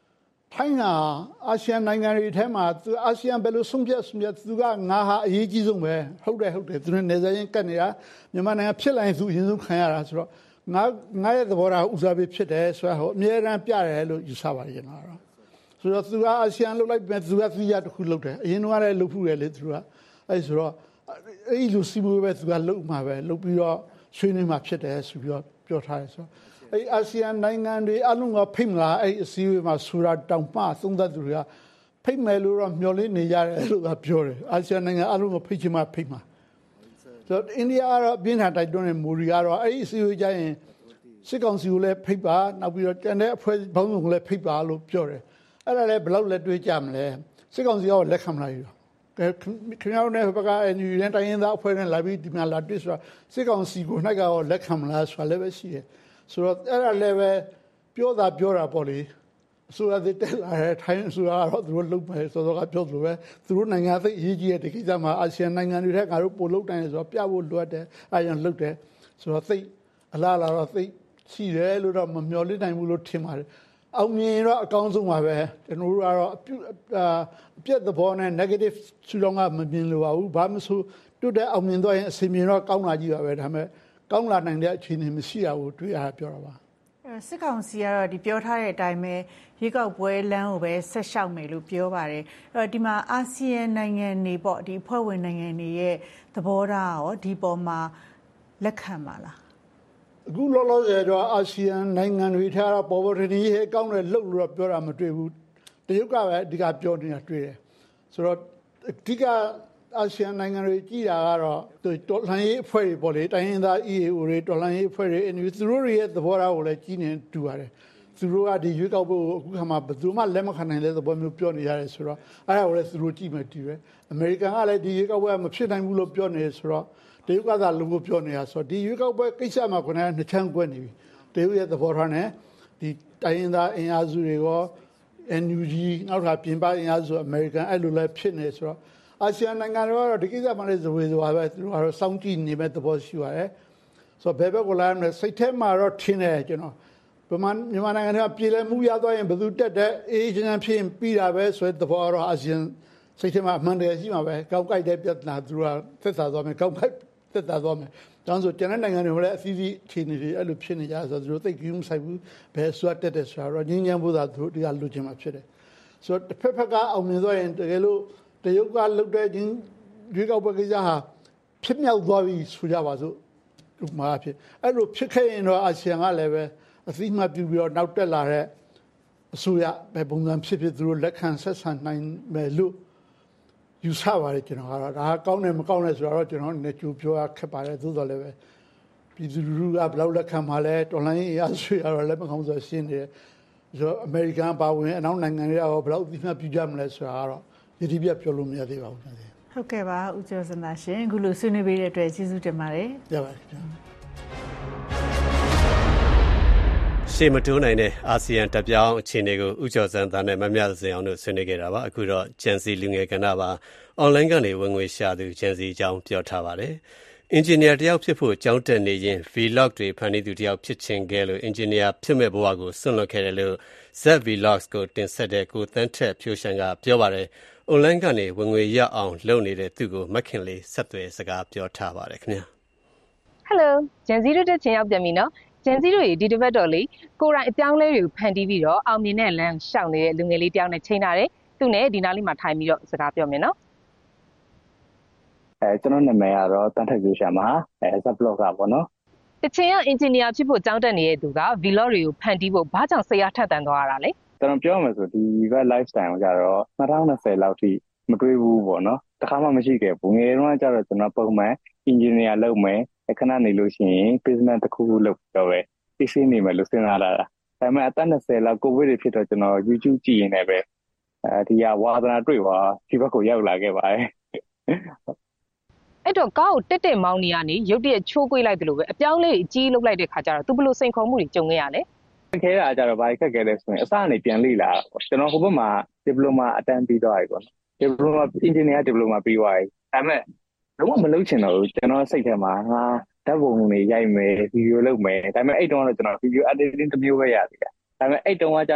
ထိုင်းကအာဆီယံနိုင်ငံတွေထဲမှာသူအာဆီယံဘယ်လိုဆုံးဖြတ်ဆုံးဖြတ်သူကငါဟာအရေးကြီးဆုံးပဲဟုတ်တယ်ဟုတ်တယ်သူနဲ့နေစားရင်ကတ်နေတာမြန်မာနိုင်ငံဖြစ်လာရင်သူအရင်ဆုံးခံရတာဆိုတော့ငါငါရဲ့သဘောထားဦးစားပေးဖြစ်တယ်ဆိုတော့အမြဲတမ်းပြတယ်လို့ယူဆပါတယ်ကျွန်တော်တော့ဆိုတော့သူကအာဆီယံလှုပ်လိုက်ပဲသူကသီးရတစ်ခုလှုပ်တယ်အရင်ကလည်းလှုပ်ဖူးတယ်လေသူကအဲဆိုတော့အဲ့လိုစီမွေးပဲသူကလှုပ်မှာပဲလှုပ်ပြီးတော့ဆွေးနွေးမှာဖြစ်တယ်ဆိုပြီးတော့ပြောထားတယ်ဆိုတော့အဲ့အာဆီယံနိုင်ငံတွေအလုံးကဖိမလားအဲ့အစည်းအဝေးမှာဆူရာတောင်မှသုံးသက်သူတွေကဖိမယ်လို့တော့မျှော်လင့်နေရတယ်လို့ကပြောတယ်အာဆီယံနိုင်ငံအလုံးကဖိချင်မှဖိမှာဆိုတော့အိန္ဒိယကတော့ပြင်းထန်တိုက်တွန်းတဲ့မိုရီကတော့အဲ့ဒီအစည်းအဝေးကြရင်စစ်ကောင်စီကိုလည်းဖိပါနောက်ပြီးတော့တန်တဲ့အဖွဲ့ဘောင်းစုံကိုလည်းဖိပါလို့ပြောတယ်အဲ့ဒါလည်းဘယ်လောက်လက်တွေ့ကြမလဲစစ်ကောင်စီကလက်ခံမလိုက်ဘူးခင်ဗျားတို့နဲ့ဘကအန်ယူရန်တိုင်းရင်းသားအဖွဲ့နဲ့လာပြီးဒီမှာလာတွေ့ဆိုတော့စစ်ကောင်စီကိုနိုင်ကတော့လက်ခံမလားဆိုတာလည်းပဲရှိတယ်ဆိုတော့အဲ့ဒါလည်းပဲပြောတာပြောတာပေါ့လေဆိုတော့တက်လာတဲ့ထိုင်းဆိုတော့သူတို့လုံမယ်ဆိုတော့ကပြောလို့ပဲသူတို့နိုင်ငံသိအရေးကြီးတဲ့ဒီကိစ္စမှာအာဆီယံနိုင်ငံတွေထက်ငါတို့ပိုလုံတိုင်းဆိုတော့ပြဖို့လိုတယ်အာရုံလုံတယ်ဆိုတော့သိအလားလာတော့သိရှိတယ်လို့တော့မမျှော်လင့်နိုင်ဘူးလို့ထင်ပါတယ်အောင်မြင်တော့အကောင်းဆုံးပါပဲကျွန်တော်တို့ကတော့အပြည့်သဘောနဲ့ negative ဆူလောင်းကမမြင်လို့ပါဘူးဘာမှမဆိုတွတ်တဲ့အောင်မြင်တော့ရင်အစီအမြင်တော့ကောင်းလာကြည့်ပါပဲဒါပေမဲ့ကောင်းလာနိုင်တဲ့အခြေအနေမရှိရဘူးတွေ့ရတာပြောတာပါစစ်ကောင်စီကတော့ဒီပြောထားတဲ့အတိုင်းပဲရွေးကောက်ပွဲလမ်းကိုပဲဆက်လျှောက်မယ်လို့ပြောပါတယ်အဲ့တော့ဒီမှာအာဆီယံနိုင်ငံတွေပေါ့ဒီဖွဲ့ဝင်နိုင်ငံတွေရဲ့သဘောထားရောဒီပေါ်မှာလက်ခံပါလားအခုလောလောဆယ်တော့အာဆီယံနိုင်ငံတွေထားတော့ပေါ်ပေါ်ထင်ထင်ရဲ့ကောင်းတဲ့လှုပ်လို့တော့ပြောတာမတွေ့ဘူးတရုတ်ကပဲအဓိကပြောနေတာတွေ့တယ်ဆိုတော့အဓိကအာဆီယံနိုင်ငံတွေကြည်တာကတော့တော်လှန်ရေးအဖွဲ့တွေပေါ့လေတိုင်းရင်းသား E A O တွေတော်လှန်ရေးအဖွဲ့တွေ N U သူတို့ရဲ့သဘောထားကိုလည်းကြီးနေတူပါတယ်သူတို့ကဒီရွေးကောက်ပွဲကိုအခုခါမှာဘယ်သူမှလက်မခံနိုင်တဲ့သဘောမျိုးပြောနေရတယ်ဆိုတော့အဲ့ဒါကိုလည်းသူတို့ကြည့်မှတူတယ်အမေရိကန်ကလည်းဒီရွေးကောက်ပွဲမဖြစ်နိုင်ဘူးလို့ပြောနေဆိုတော့တရုတ်ကသာလူကိုပြောနေတာဆိုတော့ဒီရွေးကောက်ပွဲကိစ္စမှာခုနကနှစ်ချမ်းကွက်နေပြီတရုတ်ရဲ့သဘောထားနဲ့ဒီတိုင်းရင်းသားအင်အားစုတွေရော N U G နောက်ထပ်ပြင်ပအင်အားစုအမေရိကန်အဲ့လိုလည်းဖြစ်နေဆိုတော့အာဆီယံနိုင်ငံတွေကတော့ဒီကိစ္စမှလည်းဇဝေဇဝါပဲသူတို့ကတော့စောင့်ကြည့်နေမဲ့သဘောရှိပါတယ်ဆိုတော့ဘယ်ဘက်ကလာမလဲစိတ်ထဲမှာတော့ထင်းတယ်ကျွန်တော်ဗမာမြန်မာနိုင်ငံကပြည်လဲမှုရသွားရင်ဘယ်သူတက်တဲ့အေးချမ်းဖြစ်ပြီးတာပဲဆိုတဲ့သဘောတော့အာဆီယံစိတ်ထဲမှာအမှန်တရားရှိမှာပဲကောက်ကိုက်တဲ့ပြဿနာသူတို့ကသက်သာသွားမယ်ကောက်ကိုက်သက်သာသွားမယ်ဒါဆိုကျန်တဲ့နိုင်ငံတွေလည်းအသီးသီးအခြေအနေတွေအဲ့လိုဖြစ်နေကြဆိုတော့သူတို့သိကူးမဆိုင်ဘူးဘယ်ဆွတ်တက်တဲ့ဆိုတော့ငင်းငင်းဖို့သာသူတို့ဒီကလူချင်းမှာဖြစ်တယ်ဆိုတော့တစ်ဖက်ဖက်ကအောင်မြင်သွားရင်တကယ်လို့တရုတ်ကလှုပ်တဲ့ချင်းရွေးကောက်ပွဲကိစ္စဟာဖြစ်မြောက်သွားပြီဆိုကြပါစို့ဒီမှာဖြစ်အဲ့လိုဖြစ်ခဲ့ရင်တော့အာဆီယံကလည်းပဲအသိမှတ်ပြုပြီးတော့နောက်တက်လာတဲ့အစိုးရပဲပုံစံဖြစ်ဖြစ်သူတို့လက်ခံဆက်ဆံနိုင်မယ်လို့ယူဆပါတယ်ကျွန်တော်ကတော့ဒါကောင်းတယ်မကောင်းတယ်ဆိုတော့ကျွန်တော်လည်းကြိုပြောရခက်ပါတယ်သို့တော်လည်းပဲပြည်သူလူထုကဘယ်လောက်လက်ခံမှာလဲတော်လိုင်းအရာဆွေရတော့လည်းမကောင်းဆိုရှင်းနေတယ်ဆိုတော့အမေရိကန်ပါဝင်အနောက်နိုင်ငံတွေကဘယ်လောက်အသိမှတ်ပြုကြမလဲဆိုတာကတော့ဒီဒီပြပြောလို့မရသေးပါဘူးခင်ဗျာဟုတ်ကဲ့ပါဦးကျော်စန္ဒရှင်အခုလိုဆွေးနွေးပေးတဲ့အတွက်ကျေးဇူးတင်ပါတယ်ရပါတယ်ခင်ဗျာရှေ့မတိုးနိုင်တဲ့အာဆီယံတပ်ပြောင်းအခြေအနေကိုဦးကျော်စန်းသားနဲ့မမြတ်စင်အောင်တို့ဆွေးနွေးခဲ့တာပါအခုတော့ဂျန်စီလူငယ်ကဏ္ဍပါအွန်လိုင်းကနေဝင်ငွေရှာသူဂျန်စီအကြောင်းပြောထားပါတယ်အင်ဂျင်နီယာတယောက်ဖြစ်ဖို့ကြောင်းတက်နေရင် Vlog တွေဖန်တီးသူတယောက်ဖြစ်ချင်ခဲ့လို့အင်ဂျင်နီယာဖြစ်မဲ့ဘဝကိုဆွန့်လွတ်ခဲ့တယ်လို့ Z Vlogs ကိုတင်ဆက်တဲ့ကိုသန်းထက်ဖြိုးရှန်ကပြောပါတယ်အွန်လိုင်းကနေဝင်ငွေရအောင်လုပ်နေတဲ့သူကိုမခင်လေးဆက်သွယ်စကားပြောထားပါတယ်ခင်ဗျာ Hello ဂျန်စီတို့တက်ချင်ရောက်ပြန်ပြီနော်ဂျန်စီတို့ရေဒီတစ်ပတ်တော့လေကိုရိုင်းအပြောင်းလဲတွေကိုဖန်တီးပြီးတော့အောင်မြင်တဲ့လမ်းရှောင်နေတဲ့လူငယ်လေးတယောက်နဲ့ချိန်ထားတယ်သူနဲ့ဒီနားလေးမှာထိုင်ပြီးတော့စကားပြောမယ်နော်အဲကျွန်တော်နာမည်ကတော့တန်းထက်ကျူရှာမှာအဲ Z Blog ကပေါ့နော်တချင်ကအင်ဂျင်နီယာဖြစ်ဖို့ကြောင်းတက်နေတဲ့သူက Vlog တွေကိုဖန်တီးဖို့ဘာကြောင့်စိတ်အားထက်သန်သွားရတာလဲကျွန်တော်ပြောမှဆိုဒီ web lifestyle ကိုကြတော့၂၀၂၀လောက်ထိမတွေးဘူးပေါ့နော်တခါမှမရှိခဲ့ဘူးငယ်တုန်းကကြတော့ကျွန်တော်ပုံမှန် engineer လုပ်မယ်အခဏနေလို့ရှိရင် business တစ်ခုခုလုပ်တော့ပဲသိသိနေမယ်လို့စဉ်းစားလာတာဒါပေမဲ့အသက်၂၀လောက်ကိုဗစ်တွေဖြစ်တော့ကျွန်တော် YouTube ကြည့်ရင်လည်းပဲအဲဒီဟာဝါသနာတွေ့ပါဒီဘက်ကိုရောက်လာခဲ့ပါတယ်အဲ့တော့ကားကိုတက်တက်မောင်းနေရနေရုတ်တရက်ချိုးကွေးလိုက်တယ်လို့ပဲအပြောင်းလေးအကြီးလုပ်လိုက်တဲ့ခါကျတော့သူဘလို့စိန်ခေါ်မှုတွေကြုံခဲ့ရလဲခဲတာကြတော့ဘာခက်ခဲလဲဆိုရင်အစကနေပြန်လေ့လာပေါ့ကျွန်တော်ဟိုဘက်မှာ diploma အတန်းပြီးသွားပြီပေါ့ diploma engineer diploma ပြီးသွားပြီဒါပေမဲ့လုံးဝမလုပ်ချင်တော့ဘူးကျွန်တော်စိတ်ထဲမှာငါဓာတ်ပုံတွေရိုက်မယ်ဗီဒီယိုလုပ်မယ်ဒါပေမဲ့အဲ့တုန်းကတော့ကျွန်တော်ဗီဒီယို editing တစ်မျိုးပဲရသေးတယ်ဒါပေမဲ့အဲ့တုန်းကကျတော့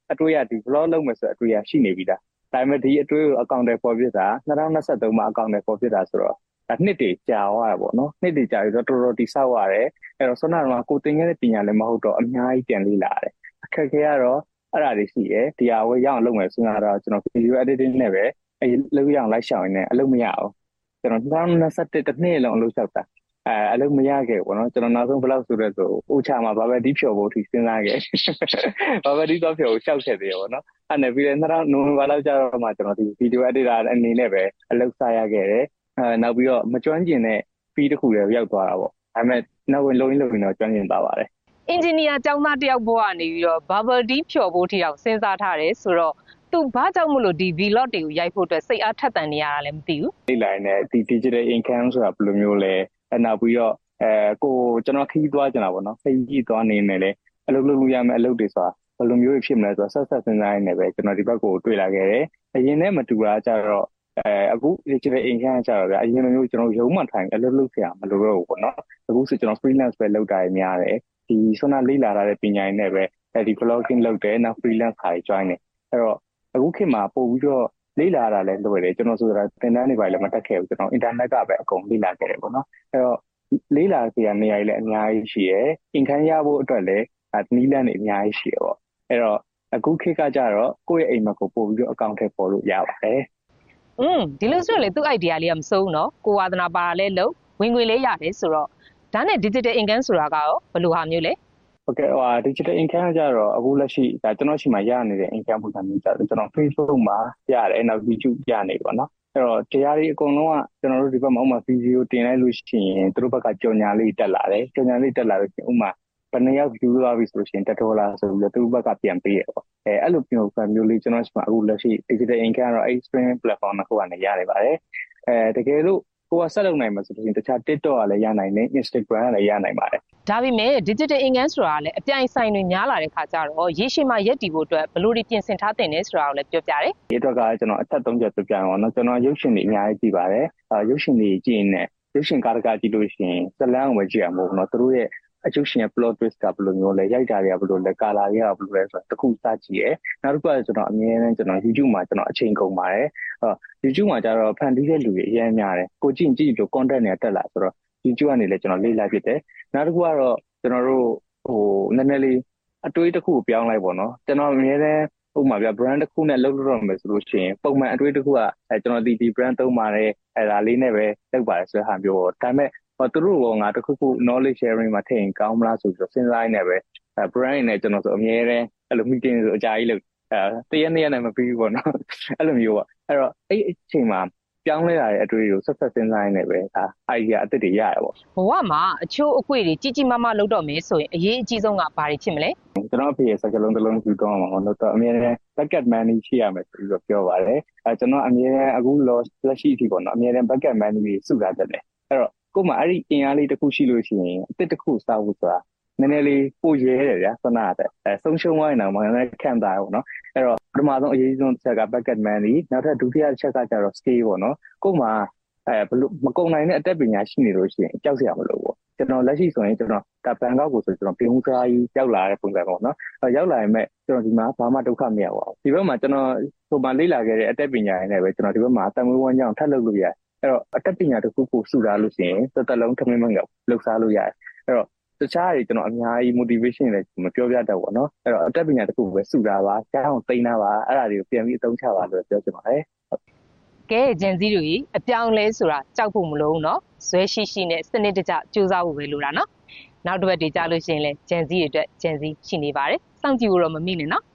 အတွေ့အကြုံဒီ vlog လုပ်မယ်ဆိုအတွေ့အကြုံရှိနေပြီလားဒါပေမဲ့ဒီအတွေ့အကောင်တွေပေါ်ပြတာ၂၀၂၃မှာအကောင်တွေပေါ်ပြတာဆိုတော့ဒါနှစ်တည်ကြာသွားတာပေါ့နော်နှစ်တည်ကြာပြီးတော့တော်တော်တိဆောက်ရတယ်အဲ့တော့ဆွမ်းနာတော့ကိုတင်ခဲ့တဲ့ပညာလည်းမဟုတ်တော့အများကြီးပြန်လေ့လာရတယ်အခက်ခဲကတော့အဲ့ဒါတွေရှိတယ်ဒီဟာဝယ်ရအောင်လုပ်မယ်ဆိုတော့ကျွန်တော် video editing နဲ့ပဲအဲ့လုပ်ရအောင်လိုက်ရှောင်နေအလုပ်မရအောင်ကျွန်တော်၂၀၂၁တစ်နှစ်လုံးအလုပ်လျှောက်တာအဲအလုပ်မရခဲ့ဘူးနော်ကျွန်တော်နောက်ဆုံးဘယ်လောက်ဆိုရဲဆိုအိုချာမှာဘာပဲဒီဖြော်ဖို့ထိစဉ်းစားခဲ့ဘာပဲဒီတော့ဖြော်ကိုရှောက်ခဲ့သေးရောနော်အဲ့နဲ့ပြီးတော့၂၀နိုဝင်ဘာလောက်ကျတော့မှကျွန်တော်ဒီ video editor အနေနဲ့ပဲအလုပ်စားရခဲ့တယ်အဲနောက်ပြီးတော့မကျွမ်းကျင်တဲ့ fee တစ်ခုလည်းရောက်သွားတာပေါ့ဒါပေမဲ့နောက်ဝင်လုံးရင်းလုံးရင်တော့ကျွမ်းကျင်သွားပါတယ်အင်ဂျင်နီယာကျောင်းသားတယောက်ဘဝကနေပြီးတော့ bubble tea ဖြော်ဖို့ထိအောင်စဉ်းစားထားတယ်ဆိုတော့သူဘာကြောင့်မလို့ဒီ vlog တွေကိုရိုက်ဖို့အတွက်စိတ်အားထက်သန်နေရတာလည်းမသိဘူးလေ့လာနေဒီ digital income ဆိုတာဘယ်လိုမျိုးလဲအဲနောက်ပြီးတော့အဲကိုကျွန်တော်ခီးသွားကြတာပေါ့နော်ခီးသွားနေနေလေအလုပ်လုပ်လို့ရမယ်အလုပ်တွေဆိုတာဘယ်လိုမျိုးဖြစ်မလဲဆိုတော့ဆက်ဆက်စဉ်းစားနေပဲကျွန်တော်ဒီဘက်ကိုတွေ့လာခဲ့တယ်အရင်နဲ့မတူတာကြတော့အဲအခု digital income ကြတော့ဗျအရင်မျိုးကျွန်တော်ရုံးမှထိုင်အလုပ်လုပ်ကြရမလို့တော့ဘူးပေါ့နော်အခုဆိုကျွန်တော် freelance ပဲလုပ်တာရများတယ်ဒီဆွမ်းနာလေ့လာထားတဲ့ပညာရည်နဲ့ပဲအဲဒီ vlogging လုပ်တယ်နောက် freelance ခါကြီး join တယ်အဲ့တော့အခုခေတ်မှာပို့ပြီးတော့လေ့လာတာလည်းလွယ်တယ်ကျွန်တော်ဆိုတာသင်တန်းတွေပါလည်းမတက်ခဲ့ဘူးကျွန်တော် internet ကပဲအကုန်လေ့လာခဲ့တယ်ပေါ့နော်အဲ့တော့လေးလာစရာနေရာကြီးလည်းအများကြီးရှိရယ်အင်ခန်းရဖို့အတွက်လည်းနီးလန်းတွေအများကြီးရှိရပေါ့အဲ့တော့အခုခေတ်ကကြတော့ကိုယ့်ရဲ့အိမ်မက်ကိုပို့ပြီးတော့အကောင့်ထဲပေါ်လို့ရပါတယ်อืมဒီလိုဆိုရင်လေသူ့ idea လေးကမစိုးဘူးเนาะကိုဝါသနာပါလည်းလို့ဝင်ငွေလေးရတယ်ဆိုတော့ဒါနဲ့ digital income ဆိုတာကရောဘယ်လိုဟာမျိုးလဲဟုတ်ကဲ့ဟို digital income ကြတော့အခုလက်ရှိဒါကျွန်တော်ရှိမှရနေတဲ့ income ပုံစံမျိုးကြတော့ကျွန်တော် Facebook မှာရတယ်နောက် YouTube ရနေပါတော့အဲ့တော့တရားတွေအကုန်လုံးကကျွန်တော်တို့ဒီဘက်မှာဥမာဗီဒီယိုတင်လိုက်လို့ရှိရင်သူတို့ဘက်ကကြော်ညာလေးတက်လာတယ်ကြော်ညာလေးတက်လာလို့ရှိရင်ဥမာဘယ်နှစ်ယောက် view သွားပြီဆိုလို့ရှိရင်တက်ဒေါ်လာဆိုပြီးတော့သူတို့ဘက်ကပြန်ပေးရပေါ့အဲအဲ့လိုမျိုးကမျိုးလေးကျွန်တော်ရှိမှအခုလက်ရှိ digital income ကတော့အဲ့ streaming platform တစ်ခုကနေရတယ်ပါတယ်အဲတကယ်လို့ကိုကဆက်လုပ်နိုင်မှာဆိုလို့ရှိရင်တခြား TikTok ကလည်းရနိုင်တယ် Instagram ကလည်းရနိုင်ပါတယ်ဒါပေမဲ့ digital income ဆိုတာလည်းအပြိုင်ဆိုင်တွေများလာတဲ့ခါကျတော့ရေရှည်မှာရက်တည်ဖို့အတွက်ဘယ်လိုတွေပြင်ဆင်ထားတင်လဲဆိုတာကိုလည်းပြောပြတယ်။ဒီအတွက်ကကျွန်တော်အချက်သုံးချက်ပြောပြအောင်နော်ကျွန်တော်ရုပ်ရှင်တွေအများကြီးကြည့်ပါတယ်။အဲရုပ်ရှင်တွေကြည့်ရင်ရုပ်ရှင်ကားတကားကြည့်လို့ရှိရင်ဇလန်းကိုပဲကြည့်ရမှာပေါ့နော်သူတို့ရဲ့အကျုပ်ရှင်ရဲ့ plot twist ကဘယ်လိုမျိုးလဲရိုက်တာတွေကဘယ်လိုလဲကာလာတွေကဘယ်လိုလဲဆိုတော့တခုစကြည့်ရယ်နောက်တစ်ခုကကျွန်တော်အမြဲတမ်းကျွန်တော် YouTube မှာကျွန်တော်အချိန်ကုန်ပါတယ်အဲ YouTube မှာကျတော့ဖန်တီးတဲ့လူတွေအများများတယ်ကိုကြည့်ကြည့်လို့ content တွေတက်လာဆိုတော့ YouTube ကနေလည်းကျွန်တော်လေ့လာဖြစ်တယ်နောက်တစ်ခုကတော့ကျွန်တော်တို့ဟိုနည်းနည်းလေးအတွေးတစ်ခုကိုပြောင်းလိုက်ပေါ့နော်ကျွန်တော်အများနဲ့ဥပမာပြ brand တစ်ခုနဲ့လုပ်လို့ရမယ်ဆိုလို့ရှိရင်ပုံမှန်အတွေးတစ်ခုကအဲကျွန်တော်ဒီဒီ brand သုံးပါတယ်အဲဒါလေးနဲ့ပဲလုပ်ပါတယ်ဆိုတဲ့ဟာမျိုးပေါ့ဒါပေမဲ့ဟောသူတို့ကငါတစ်ခုခု knowledge sharing မှာထည့်ရင်ကောင်းမလားဆိုပြီးတော့စဉ်းစားနေပဲအဲ brand နဲ့ကျွန်တော်ဆိုအများနဲ့အဲ့လို meeting ဆိုအကြာကြီးလုပ်အဲတရက်နှစ်ရက်နဲ့မပြီးဘူးပေါ့နော်အဲ့လိုမျိုးပေါ့အဲ့တော့အဲ့အချိန်မှာပြောင်းလဲလာတဲ့အတွေ့အကြုံဆက်ဆက်စဉ်းစားနေပဲဒါ idea အသစ်တွေရရပေါ့ဘဝမှာအချို့အကွေတွေကြီးကြီးမားမားလုပ်တော့မယ်ဆိုရင်အရေးအကြီးဆုံးကဘာတွေဖြစ်မလဲကျွန်တော်အဖေရဲ့စကားလုံးတစ်လုံးယူတော့မှာပေါ့နော်တော့အမြဲတမ်း bucket money ရှိရမယ်ဆိုပြီးတော့ပြောပါတယ်အဲကျွန်တော်အမြဲတမ်းအခုလောလက်ရှိအထိပေါ့နော်အမြဲတမ်း bucket money တွေစုတာတက်တယ်အဲ့တော့ကို့မှာအဲ့ဒီအင်အားလေးတစ်ခုရှိလို့ရှိရင်အသစ်တစ်ခုစဖို့ဆိုတာနည်းနည်းလေးပိုရဲတယ်ဗျာဆန္ဒတဲ့အဲဆုံးရှုံးသွားရင်တော့မှလည်းခံတာပေါ့နော်အဲ့တော့ပထမဆုံးအရေးကြီးဆုံးတစ်ချက်က bucket money နောက်ထပ်ဒုတိယတစ်ချက်ကကျတော့ scale ပေါ့နော်ကို့မှာအဲဘလို့မကုန်နိုင်တဲ့အတတ်ပညာရှိနေလို့ရှိရင်ကြောက်စရာမလိုဘူးကျွန်တော်လက်ရှိဆိုရင်ကျွန်တော်ဒါဘန်ကောက်ကိုဆိုကျွန်တော်ပြုံးစားကြီးရောက်လာတဲ့ပုံစံပေါ့နော်အဲရောက်လာရင်မဲ့ကျွန်တော်ဒီမှာဘာမှဒုက္ခမရပါဘူးဒီဘက်မှာကျွန်တော်ဟိုမှာလေ့လာခဲ့တဲ့အတတ်ပညာရင်းနဲ့ပဲကျွန်တော်ဒီဘက်မှာတန်မွေးဝမ်းကြောင်းထပ်လုပ်လို့ရတယ်အဲ့တော့အတတ်ပညာတစ်ခုခုစုထားလို့ရှိရင်တစ်သက်လုံးထမင်းမငေါလှုပ်ရှားလို့ရတယ်အဲ့တော့တခြားတွေကျွန်တော်အများကြီး motivation လည်းမပြောပြတတ်ဘူးเนาะအဲ့တော့အတတ်ပညာတစ်ခုပဲစုတာပါကြားအောင်သိနေတာပါအဲ့ဒါတွေကိုပြန်ပြီးအသုံးချပါလို့ပြောချင်ပါတယ်ကဲဂျန်စီတွေအပြောင်းလဲဆိုတာကြောက်ဖို့မလိုဘူးเนาะဇွဲရှိရှိနဲ့စနစ်တကျစူးစမ်းဖို့ပဲလိုတာเนาะနောက်တစ်ပတ်တွေကြားလို့ရှိရင်လည်းဂျန်စီတွေအတွက်ဂျန်စီရှိနေပါတယ်စောင့်ကြည့်ဖို့တော့မမိနဲ့เนาะ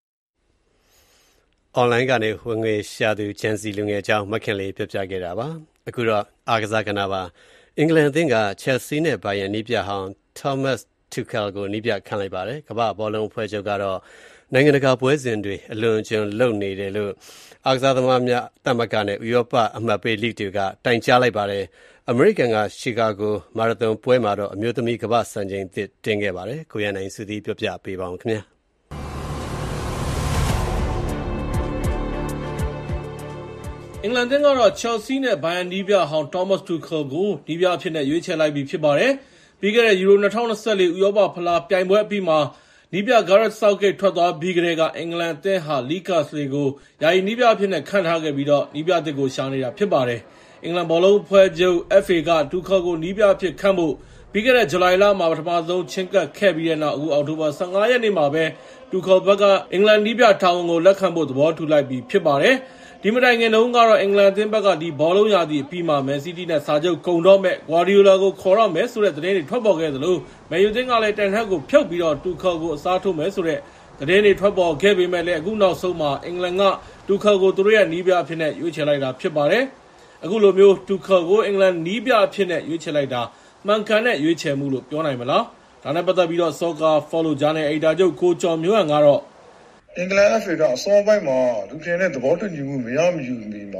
online ကနေဝင်ငွေရှာသူဂျန်စီလူငယ်အကြောင်းမခင်လေးပြပြခဲ့တာပါအခုတော့အားကစားကဏ္ဍပါအင်္ဂလန်အသင်းက Chelsea နဲ့ Bayern နီးပြဟောင်း Thomas Tuchel ကိုနီးပြခန့်လိုက်ပါတယ်ကမ္ဘာဘောလုံးအဖွဲ့ချုပ်ကတော့နိုင်ငံတကာပွဲစဉ်တွေအလွန်အကျွံလုပ်နေတယ်လို့အားကစားသမားများသမဂ္ဂနဲ့ဥရောပအမှတ်ပေးလိဂ်တွေကတိုင်ကြားလိုက်ပါတယ်အမေရိကန်ကရှီကာဂိုမာရသွန်ပွဲမှာတော့အမျိုးသမီးကမ္ဘာစံချိန်သစ်တင်ခဲ့ပါတယ်ကိုရန်နိုင်စုသီးပြောပြပေးပါဦးခင်ဗျာအင်္ဂလန်တင်းကတော့ Chelsea နဲ့ Bayern နီးပြဟောင်း Thomas Tuchel ကိုနီးပြအဖြစ်နဲ့ရွေးချယ်လိုက်ပြီးဖြစ်ပါတယ်။ပြီးခဲ့တဲ့ Euro ၂၀၂၄ ဥရောပဖလားပြိုင်ပွဲအပြီးမှာနီးပြ Gareth Southgate ထွက်သွားပြီးကတည်းကအင်္ဂလန်အသင်းဟာ Lee Carsley ကိုယာယီနီးပြအဖြစ်နဲ့ခန့်ထားခဲ့ပြီးတော့နီးပြအသစ်ကိုရှာနေတာဖြစ်ပါတယ်။အင်္ဂလန်ဘောလုံးအဖွဲ့ချုပ် F A က Tuchel ကိုနီးပြအဖြစ်ခန့်ဖို့ပြီးခဲ့တဲ့ဇူလိုင်လမှာပထမဆုံးချင်းကပ်ခဲ့ပြီးတဲ့နောက်အခုအောက်တိုဘာ၁၅ရက်နေ့မှာပဲ Tuchel ဘက်ကအင်္ဂလန်နီးပြတာဝန်ကိုလက်ခံဖို့သဘောတူလိုက်ပြီးဖြစ်ပါတယ်။ဒီမတိုင်ခင်တုန်းကတော့အင်္ဂလန်အသင်းဘက်ကဒီဘောလုံးရာသီအပြီးမှာ Man City နဲ့စာချုပ်ကုန်တော့မဲ့ Guardiola ကိုခေါ်တော့မယ်ဆိုတဲ့သတင်းတွေထွက်ပေါ်ခဲ့သလို Man U အသင်းကလည်း Ten Hag ကိုဖြုတ်ပြီးတော့ Tuchel ကိုအစားထိုးမယ်ဆိုတဲ့သတင်းတွေထွက်ပေါ်ခဲ့ပေမဲ့လည်းအခုနောက်ဆုံးမှာအင်္ဂလန်က Tuchel ကိုသူတို့ရဲ့နီးပြအဖြစ်နဲ့ရွေးချယ်လိုက်တာဖြစ်ပါတယ်။အခုလိုမျိုး Tuchel ကိုအင်္ဂလန်နီးပြအဖြစ်နဲ့ရွေးချယ်လိုက်တာမှန်ကန်တဲ့ရွေးချယ်မှုလို့ပြောနိုင်မလား။ဒါနဲ့ပတ်သက်ပြီးတော့ Soccer Follow Journal Editor ချုပ်ကိုကျော်မျိုးဟန်ကတော့အင်္ဂလန် F A ကအစောပိုင်းမှာလူခင်တဲ့သဘောတူညီမှုမရမယူမီမှာ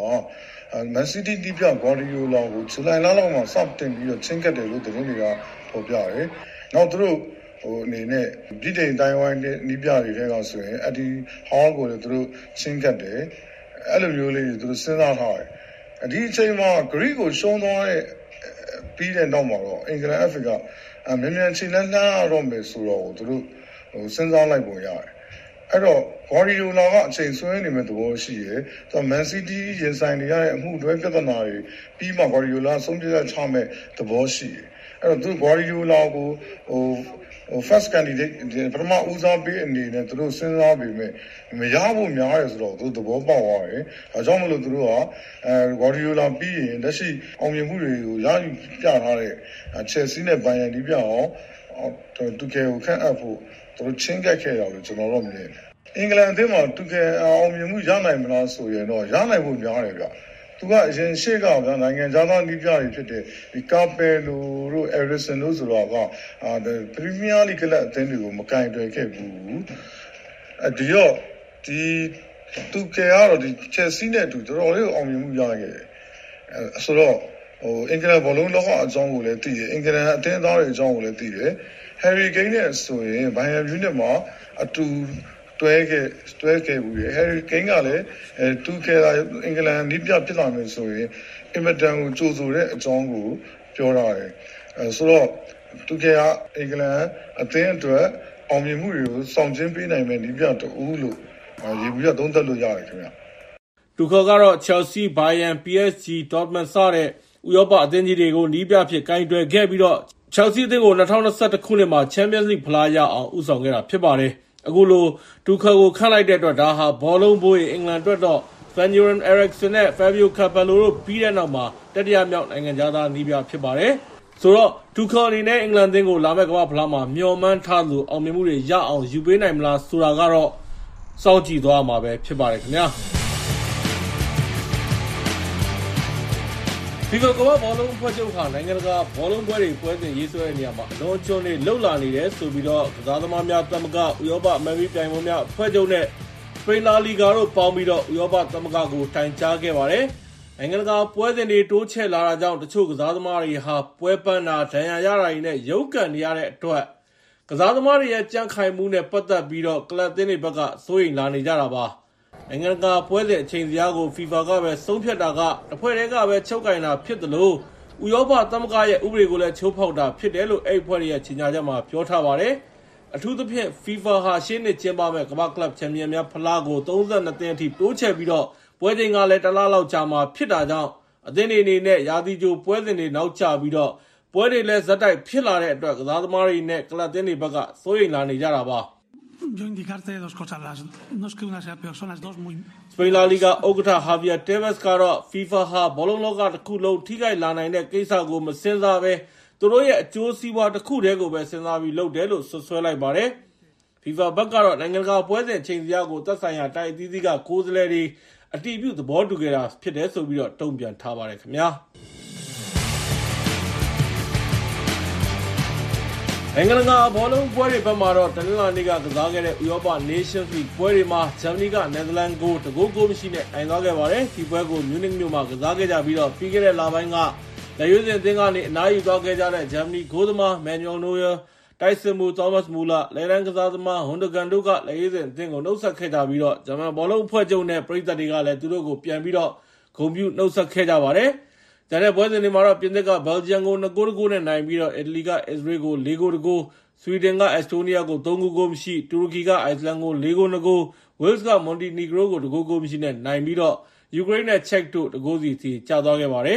Man City တီးပြ Guardiola ကိုဇူလိုင်လလောက်မှာစတင်ပြီးတော့ချင်းကတ်တယ်လို့သတင်းတွေကဖော်ပြတယ်။နောက်သူတို့ဟိုအနေနဲ့ပြည်တိုင်တိုင်းဝိုင်းနဲ့နီးပြတွေထဲကဆိုရင်အဒီဟောင်းကိုလည်းသူတို့ချင်းကတ်တယ်။အဲ့လိုမျိုးလေးသူတို့စဉ်းစားထားတယ်။ဒီအချိန်မှာ Greek ကိုရှုံးသွားတဲ့ပြီးတဲ့နောက်မှာတော့အင်္ဂလန် F A ကမြန်မြန်ချင်းလန်းလန်းရတော့မယ်ဆိုတော့သူတို့ဟိုစဉ်းစားလိုက်ပုံရတယ်။အဲ့တော့ Guardiola ကအချိန်ဆွဲနေမဲ့သဘောရှိရယ်။သူ Man City ရင်ဆိုင်နေရတဲ့အမှုတွဲပြဿနာတွေပြီးမှ Guardiola ဆုံးဖြတ်ချက်ချမဲ့သဘောရှိရယ်။အဲ့တော့သူ Guardiola ကိုဟိုဟို first candidate ပထမဦးစားပေးအနေနဲ့သူတို့စဉ်းစားပြီးမဲ့မရဖို့များရဲဆိုတော့သူသဘောပေါက်သွားတယ်။ဒါကြောင့်မလို့သူတို့ကအဲ Guardiola ပြီးရင်လက်ရှိအောင်မြင်မှုတွေကိုရယူပြထားတဲ့ Chelsea နဲ့ Bayern ဒီပြအောင်တူကယ်ကိုခန့်အပ်ဖို့သူတို့ချင်းကပ်ခဲ့ရလို့ကျွန်တော်တို့မြင်တယ်။အင်္ဂလန်အသင်းမှာတူကယ်အောင်မြင်မှုရနိုင်မလားဆိုရင်တော့ရနိုင်ဖို့များတယ်ဗျ။သူကအရင်ရှေ့ကဗျာနိုင်ငံခြားသားနီးပြတွေဖြစ်တဲ့ဒီကာပယ်လိုတို့အဲရစ်ဆန်တို့ဆိုတော့ကအာပရီးမီးယားလိဂ်ကလပ်အသင်းတွေကိုမကင်တွယ်ခဲ့ဘူးအဲဒီတော့ဒီသူကယ်ကတော့ဒီ Chelsea နဲ့အတူတော်တော်လေးအောင်မြင်မှုရခဲ့တယ်အဲဆိုတော့ဟိုအင်္ဂလန်ဘောလုံးလောကအကြောင်းကိုလည်းသိတယ်အင်္ဂလန်အသင်းသားတွေအကြောင်းကိုလည်းသိတယ် Harry Kane နဲ့ဆိုရင် Bayern Munich မှာအတူတွဲခဲ့တွဲခဲ့ဘူးရ Harry Kane ကလည်းအဲသူကယ်တာအင်္ဂလန်နီးပြဖြစ်လာမယ်ဆိုရင်အင်မတန်ကိုကြိုဆိုတဲ့အကြောင်းကိုပြောရတယ်အဲဆိုတော့သူကယ်ကအင်္ဂလန်အသင်းအတွက်အောင်မြင်မှုတွေကိုဆောင်ကျဉ်ပေးနိုင်မယ်နီးပြတူလို့ရေဘူးရသုံးသပ်လို့ရတယ်ခင်ဗျာတူခေါ်ကတော့ Chelsea, Bayern, P S G, Dortmund စတဲ့ဥရောပအသင်းကြီးတွေကိုနီးပြဖြစ်ကင်တွယ်ခဲ့ပြီးတော့ Chelsea အသင်းကို၂၀၂၁ခုနှစ်မှာ Champions League ဖလားရအောင်ဦးဆောင်ခဲ့တာဖြစ်ပါတယ်အခုလိုတူခါကိုခန့်လိုက်တဲ့အတွက်ဒါဟာဘောလုံးဘိုးရဲ့အင်္ဂလန်အတွက်တော့ Sven-Göran Eriksson နဲ့ Fabio Capello တို့ပြီးတဲ့နောက်မှာတတိယမြောက်နိုင်ငံသားနီးပြဖြစ်ပါတယ်ဆိုတော့တူခါအနေနဲ့အင်္ဂလန်အသင်းကိုလာမယ့်ကမ္ဘာဖလားမှာမျှော်မှန်းထားလို့အောင်မြင်မှုတွေရအောင်ယူပေးနိုင်မလားဆိုတာကတော့စောင့်ကြည့်သွားမှာပဲဖြစ်ပါတယ်ခင်ဗျာဒီကကမ္ဘာဘောလုံးအဖွဲ့ချုပ်ဟာနိုင်ငံတကာဘောလုံးပွဲတွေပွဲစဉ်ရေးဆွဲတဲ့နေရာမှာအလွန်ကျွန်းနေလှုပ်လာနေတယ်ဆိုပြီးတော့ကစားသမားများသမဂ္ဂဥရောပအမန်ပြီးပြိုင်ပွဲများအဖွဲ့ချုပ်နဲ့စပိန်လာလီဂါတို့ပေါင်းပြီးတော့ဥရောပသမဂ္ဂကိုတိုင်ကြားခဲ့ပါတယ်။နိုင်ငံတကာပွဲစဉ်တွေတိုးချဲ့လာတာကြောင့်တချို့ကစားသမားတွေဟာပွဲပန်းတာဒဏ်ရာရတာတွေနဲ့ရုပ်ကန်နေရတဲ့အတွက်ကစားသမားတွေရဲ့ကြံ့ခိုင်မှုနဲ့ပတ်သက်ပြီးတော့ကလပ်အသင်းတွေဘက်ကစိုးရိမ်လာနေကြတာပါ။နိုင်ငံတကာပွဲစဉ်အချိန်စရာကို FIFA ကပဲဆုံးဖြတ်တာကတစ်ဖွဲ့တည်းကပဲချုပ်ကင်တာဖြစ်တယ်လို့ဥရောပသမဂ္ဂရဲ့ဥပဒေကိုလည်းချိုးဖောက်တာဖြစ်တယ်လို့အဲ့ဖွဲ့ရဲ့ကြေညာချက်မှာပြောထားပါတယ်။အထူးသဖြင့် FIFA ဟာရှင်းနေကျင်းပမဲ့ကမ္ဘာကလပ်ချန်ပီယံများဖလားကိုသုံးဆယ့်နှစ်သင်းအထိတိုးချဲ့ပြီးတော့ပွဲချိန်ကလည်းတစ်လလောက်ကြာမှာဖြစ်တာကြောင့်အသင်းတွေအနေနဲ့ရာသီကြိုပွဲစဉ်တွေနောက်ကျပြီးတော့ပွဲတွေလည်းဇက်တိုက်ဖြစ်လာတဲ့အတွက်ကစားသမားတွေနဲ့ကလပ်အသင်းတွေဘက်ကစိုးရိမ်လာနေကြတာပါ။ Yo indicarte dos cosas, las, no es que una sea peor, son las dos muy... စပိန်လာလီဂါဥက္ကဋ္ဌ Javier Tebas ကတော့ FIFA ဟာဘောလုံးလောကတစ်ခုလုံးထိခိုက်လာနိုင်တဲ့ကိစ္စကိုမစင်စားပဲသူတို့ရဲ့အကျိုးစီးပွားတစ်ခုတည်းကိုပဲစဉ်းစားပြီးလုပ်တယ်လို့ဆွဆွဲလိုက်ပါတယ်။ FIFA ဘက်ကတော့နိုင်ငံတကာပွဲစဉ်အချိန်စရာကိုသက်ဆိုင်ရာတိုက်အသီးသီးကကိုယ်စားလှယ်တွေအတည်ပြုသဘောတူခဲ့တာဖြစ်တယ်ဆိုပြီးတော့တုံ့ပြန်ထားပါတယ်ခင်ဗျာ။နိုင်ငံတကာဘောလုံးပွဲတွေဘက်မှာတော့တနင်္လာနေ့ကကစားခဲ့တဲ့ဥရောပ Nations League ပွဲတွေမှာဂျာမနီကနယ်သာလန်ကိုတကိုးကိုမရှိနဲ့နိုင်သွားခဲ့ပါတယ်။ဒီပွဲကိုမြူးနစ်မြို့မှာကစားခဲ့ကြပြီးတော့ပြီးခဲ့တဲ့လပိုင်းကလက်ရွေးစင်အသင်းကနေအနားယူသွားခဲ့ကြတဲ့ဂျာမနီဂိုးသမား Manuel Neuer, Tyson Mu, Thomas Muller, လက်ရန်ကစားသမား Gundogan တို့ကလက်ရွေးစင်အသင်းကိုနှုတ်ဆက်ခဲ့ကြပြီးတော့ဂျာမန်ဘောလုံးအဖွဲ့ချုပ်နဲ့ပရိသတ်တွေကလည်းသူတို့ကိုပြန်ပြီးတော့ဂုဏ်ပြုနှုတ်ဆက်ခဲ့ကြပါတယ်။ကျန်တဲ့ပွဲစဉ်တွေမှာတော့ပြင်သစ်ကဘယ်လ်ဂျီယံကိုနှစ်ဂိုးတဂိုးနဲ့နိုင်ပြီးတော့အီတလီကအစ္စရေးကိုလေးဂိုးတဂိုးဆွီဒင်ကအက်စတိုးနီးယားကိုသုံးဂိုးကိုမရှိတူရကီကအိုက်စလန်ကိုလေးဂိုးနှစ်ဂိုးဝေးလ်စ်ကမွန်တီနီဂရိုကိုတဂိုးကိုမရှိနဲ့နိုင်ပြီးတော့ယူကရိန်းနဲ့ချက်တို့တဂိုးစီစီကျသွားခဲ့ပါတယ်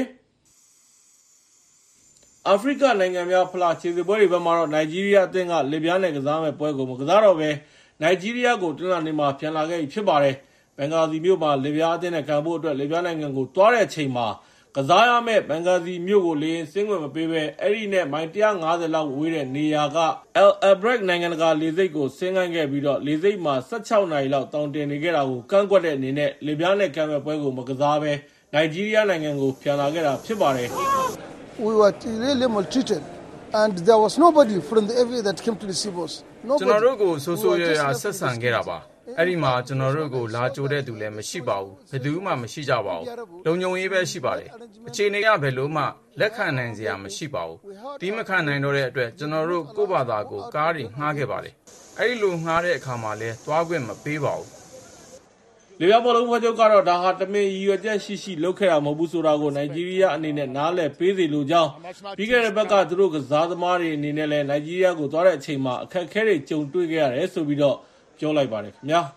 အာဖရိကနိုင်ငံများဖလားခြေစစ်ပွဲတွေဘက်မှာတော့နိုင်ဂျီးရီးယားအသင်းကလစ်ဗျားနဲ့ကစားမဲ့ပွဲကိုမကစားတော့ဘဲနိုင်ဂျီးရီးယားကိုတနင်္လာနေ့မှာပြန်လာခဲ့ပြီဖြစ်ပါတယ်ဘင်္ဂါဇီမြို့မှာလစ်ဗျားအသင်းနဲ့ခံဖို့အတွက်လစ်ဗျားနိုင်ငံကိုသွားတဲ့အချိန်မှာကစားရမယ့်ဘင်္ဂါဇီမြို့ကိုလေဆင်းခွင့်မပေးဘဲအဲ့ဒီနဲ့မိုင်one hundred fiftyလောက်ဝေးတဲ့နေရာက El Albrecht နိုင်ငံတကာလေဆိပ်ကိုဆင်းခိုင်းခဲ့ပြီးတော့လေဆိပ်မှာsixteenနာရီလောက်တောင်းတင်နေခဲ့တာကိုကန့်ကွက်တဲ့အနေနဲ့လစ်ဗျားနဲ့ခံမဲ့ပွဲကိုမကစားဘဲနိုင်ဂျီးရီးယားနိုင်ငံကိုပြန်လာခဲ့တာဖြစ်ပါတယ် We were really maltreated and there was nobody from the F A that came to receive us. ကျွန်တော်တို့ကိုဆိုးဆိုးရွားရွားဆက်ဆံခဲ့တာပါအဲ့ဒီမှာကျွန်တော်တို့ကိုလာကြိုတဲ့သူလည်းမရှိပါဘူးဘယ်သူမှမရှိကြပါဘူးလုံခြုံရေးပဲရှိပါတယ်အခြေအနေကဘယ်လိုမှလက်ခံနိုင်စရာမရှိပါဘူးဒီမခံနိုင်တော့တဲ့အတွက်ကျွန်တော်တို့ကိုယ့်ဘာသာကိုကားတွေငှားခဲ့ပါတယ်အဲ့ဒီလိုငှားတဲ့အခါမှာလည်းသွားခွင့်မပေးပါဘူးလေယာဘောလုံးဖွဲ့ချုပ်ကတော့ဒါဟာတမင်ရည်ရွယ်ချက်ရှိရှိလုပ်ခဲ့တာမဟုတ်ဘူးဆိုတာကိုနိုင်ဂျီးရီးယားအနေနဲ့နားလည်ပေးစီလိုကြောင်းပြီးခဲ့တဲ့ဘက်ကသူတို့ကစားသမားတွေအနေနဲ့လည်းနိုင်ဂျီးရီးယားကိုသွားတဲ့အချိန်မှာအခက်အခဲတွေကြုံတွေ့ခဲ့ရတယ်ဆိုပြီးတော့ပြောလိုက်ပါတယ်ခင်ဗျာ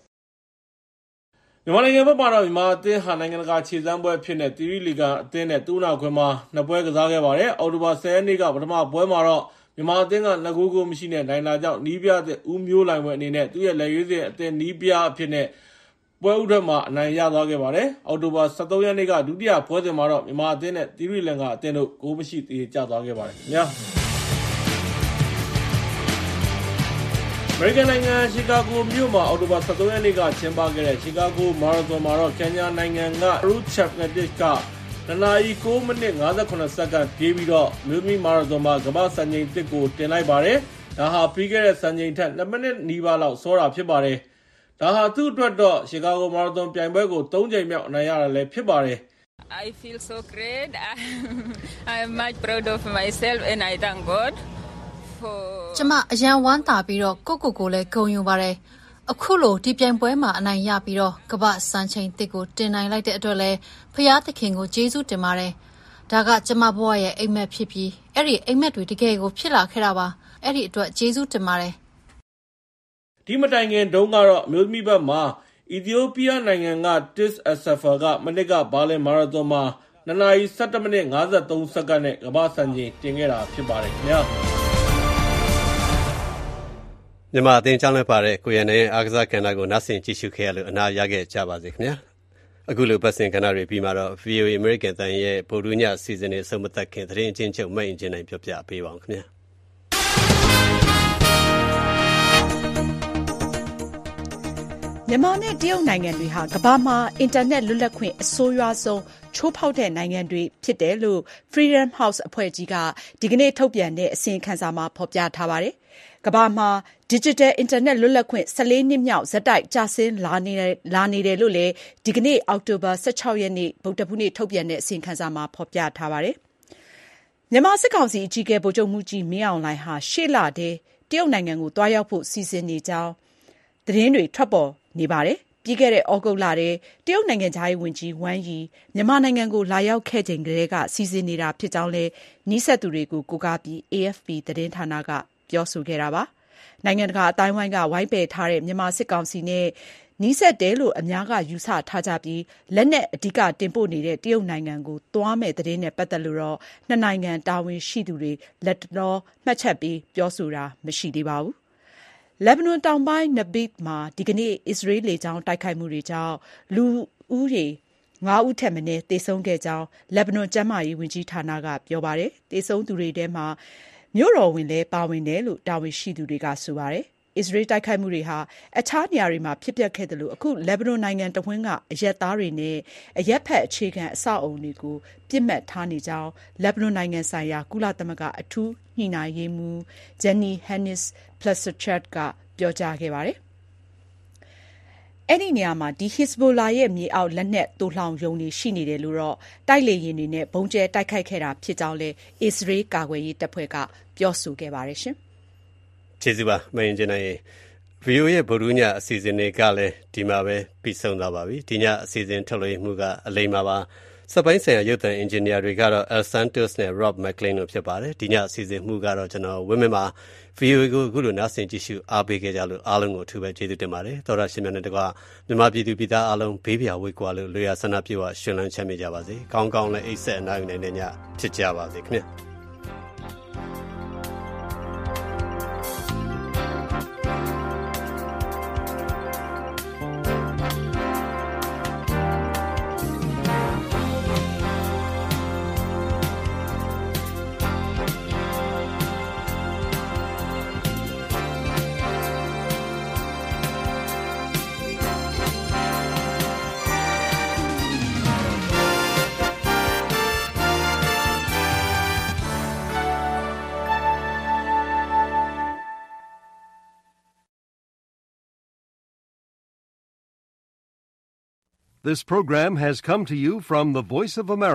မြန်မာနိုင်ငံဘက်မှာတော့မြန်မာအသင်းဟာနိုင်ငံတကာခြေစမ်းပွဲဖြစ်တဲ့သီရိလီဂါအသင်းနဲ့တူနာခွင်မှာနှစ်ပွဲကစားခဲ့ပါတယ်အော်တိုဘာtenရက်နေ့ကပထမပွဲမှာတော့မြန်မာအသင်းကနှစ်ဂိုးကိုမရှိနဲ့နိုင်တာကြောင့်နီးပြတဲ့ဦးမျိုးလိုင်ဝဲအနေနဲ့သူ့ရဲ့လက်ရွေးစင်အသင်းနီးပြအဖြစ်နဲ့ပွဲဥထွက်မှာအနိုင်ရသွားခဲ့ပါတယ်အော်တိုဘာthirteenရက်နေ့ကဒုတိယပွဲစဉ်မှာတော့မြန်မာအသင်းနဲ့သီရိလင်္ကာအသင်းတို့ဂိုးမရှိသေးကျသွားခဲ့ပါတယ်ခင်ဗျာအမေရိကန်နိုင်ငံရှီကာဂိုမြို့မှာအောက်တိုဘာthirteenရက်နေ့ကကျင်းပခဲ့တဲ့ရှီကာဂိုမာရသွန်မှာတော့ကင်ညာနိုင်ငံက Ruth Chepngetich ကtwoနာရီnineမိနစ်fifty-sevenစက္ကန့်ပြေးပြီးတော့မြို့မီမာရသွန်မှာကမ္ဘာ့စံချိန်တစ်ကိုတင်လိုက်ပါတယ်။ဒါဟာပြီးခဲ့တဲ့စံချိန်ထက်twoမိနစ်နီးပါးလောက်စောတာဖြစ်ပါတယ်။ဒါဟာသူ့အတွက်တော့ရှီကာဂိုမာရသွန်ပြိုင်ပွဲကိုthreeချိန်မြောက်အနိုင်ရတာလည်းဖြစ်ပါတယ်။ I feel so great. I am much proud of myself and I thank God. ကျမအရန်ဝမ်းသာပြီးတော့ကိုကိုကိုလည်းဂုဏ်ယူပါတယ်အခုလိုဒီပြိုင်ပွဲမှာအနိုင်ရပြီးတော့ကမ္ဘာစံချိန်တစ်ကိုတင်နိုင်လိုက်တဲ့အတွက်လည်းဖျားသခင်ကိုကျေးဇူးတင်ပါတယ်ဒါကကျမဘဝရဲ့အိမ်မက်ဖြစ်ပြီးအဲ့ဒီအိမ်မက်တွေတကယ်ကိုဖြစ်လာခဲ့တာပါအဲ့ဒီအတွက်ကျေးဇူးတင်ပါတယ်ဒီမတိုင်ခင်တုန်းကတော့မျိုးသမီးဘက်မှာအီသီယိုးပီးယားနိုင်ငံက Tis Assefa ကမနစ်ကဘာလင်မာရသွန်မှာtwoနာရီsevenမိနစ်fifty-threeစက္ကန့်နဲ့ကမ္ဘာစံချိန်တင်ခဲ့တာဖြစ်ပါတယ်ခင်ဗျာမြန်မာအသင်းကြောင်းလဲပါတဲ့ကိုရန်နဲ့အားကစားကဏ္ဍကိုနားဆင်ကြည့်ရှုခဲ့ရလို့အနာရခဲ့ကြပါစေခင်ဗျာအခုလိုပတ်စင်ကဏ္ဍတွေပြီးမှတော့ ဗီအိုအေ American တန်ရဲ့ဗိုလ်ဒူးညအစီအစဉ်တွေဆုံးမသက်ခင်သတင်းအချင်းချုပ်မဲ့အင်ဂျင်နိုင်ပြောပြပေးပါအောင်ခင်ဗျာမြန်မာနဲ့တရုတ်နိုင်ငံတွေဟာကမ္ဘာမှာအင်တာနက်လွတ်လပ်ခွင့်အဆိုးရွားဆုံးချိုးဖောက်တဲ့နိုင်ငံတွေဖြစ်တယ်လို့ Freedom House အဖွဲ့ကြီးကဒီကနေ့ထုတ်ပြန်တဲ့အစီရင်ခံစာမှာဖော်ပြထားပါတယ်။ကမ္ဘာမှာ Digital Internet လွတ်လပ်ခွင့်fourteenနှစ်မြောက်ဆက်တိုက်ကျဆင်းလာနေလာနေတယ်လို့လည်းဒီကနေ့အောက်တိုဘာsixteenရက်နေ့ဗုဒ္ဓဖူးနေ့ထုတ်ပြန်တဲ့အစီရင်ခံစာမှာဖော်ပြထားပါတယ်။မြန်မာစစ်ကောင်စီအကြီးအကဲဗိုလ်ချုပ်မှူးကြီးမင်းအောင်လှိုင်ဟာရှေ့လထဲတရုတ်နိုင်ငံကိုတွားရောက်ဖို့စီစဉ်နေကြောင်းသတင်းတွေထွက်ပေါ်နေပါတယ်။ပြီးခဲ့တဲ့ဩဂုတ်လထဲတရုတ်နိုင်ငံသားရေးဝန်ကြီးဝမ်ယီမြန်မာနိုင်ငံကိုလာရောက်ခဲ့ချိန်ကတည်းကစီစဉ်နေတာဖြစ်ကြောင်းလည်းနီးစပ်သူတွေကိုကိုးကားပြီး A F P သတင်းဌာနကပြောဆိုခဲ့တာပါ။နိုင်ငံတကာအတိုင်းဝိုင်းကဝိုင်းပယ်ထားတဲ့မြန်မာစစ်ကောင်စီနဲ့နီးစပ်တယ်လို့အများကယူဆထားကြပြီးလက်နက်အဓိကတင်ပို့နေတဲ့တရုတ်နိုင်ငံကိုသွားမဲ့သတင်းနဲ့ပတ်သက်လို့တော့နှစ်နိုင်ငံတာဝန်ရှိသူတွေလက်တော်မှတ်ချက်ပြီးပြောဆိုတာမရှိသေးပါဘူး။လက်ဘနွန်တောင်ပိုင်းနဘစ်မှာဒီကနေ့အစ္စရေးလေကြောင်းတိုက်ခိုက်မှုတွေကြောင့်လူဦးရေfiveဦးထက်မနည်းသေဆုံးခဲ့ကြောင်းလက်ဘနွန်ကျန်းမာရေးဝန်ကြီးဌာနကပြောပါတယ်။သေဆုံးသူတွေထဲမှာမြို့တော်ဝင်လည်းပါဝင်တယ်လို့တာဝန်ရှိသူတွေကဆိုပါတယ်။အစ္စရေးတိုက်ခိုက်မှုတွေဟာအခြားနေရာတွေမှာဖြစ်ပျက်ခဲ့တယ်လို့အခုလက်ဘနွန်နိုင်ငံတဝန်းကအရက်သားတွေနဲ့အရက်ဖက်အခြေခံအဆောက်အုံတွေကိုပြစ်မှတ်ထားနေကြောင်းလက်ဘနွန်နိုင်ငံဆိုင်ရာကုလသမဂ္ဂအထူးညှိနှိုင်းရေးမှူး Jenny Hennis Plasschaert ကပြောကြားခဲ့ပါတယ်။အဲ့ဒီနေရာမှာဒီ Hezbollah ရဲ့မြေအောက်လက်နက်သိုလှောင်ရုံတွေရှိနေတယ်လို့တော့တိုက်လေယာဉ်တွေနဲ့ဘုံကျဲတိုက်ခိုက်ခဲ့တာဖြစ်ကြောင်းလည်းအစ္စရေးကာကွယ်ရေးတပ်ဖွဲ့ကပြောဆိုခဲ့ပါတယ်ရှင်။ကျေးဇူးပါမင်းကျင်နိုင် ဗီအိုအေရဲ့ဗုဒ္ဓညအစီအစဉ်တွေကလည်းဒီမှာပဲပြီးဆုံးသွားပါပြီ။ဒီညအစီအစဉ်ထုတ်လွှင့်မှုကအလိမ္မာပါစက်ပိုင်းဆိုင်ရာရုပ်သံအင်ဂျင်နီယာတွေကတော့ El Santos နဲ့ Rob McLean တို့ဖြစ်ပါတယ်ဒီညအစီအစဉ်မှုကတော့ကျွန်တော်ဝင်းမင်းမှာ ဗီအိုအေ ကိုအခုလိုနားဆင်ကြည့်ရှုအားပေးခဲ့ကြလို့အားလုံးကိုအထူးပဲကျေးဇူးတင်ပါတယ်သောရရှင်များနဲ့တကွမြန်မာပြည်သူပြည်သားအားလုံးဘေးပြာဝေးကွာလို့လွေရဆန္ဒပြေဝရှင်လန်းချမ်းမြေ့ကြပါစေကောင်းကောင်းနဲ့အိတ်ဆက်အနားယူနေတဲ့ညဖြစ်ကြပါစေခင်ဗျာ This program has come to you from the Voice of America.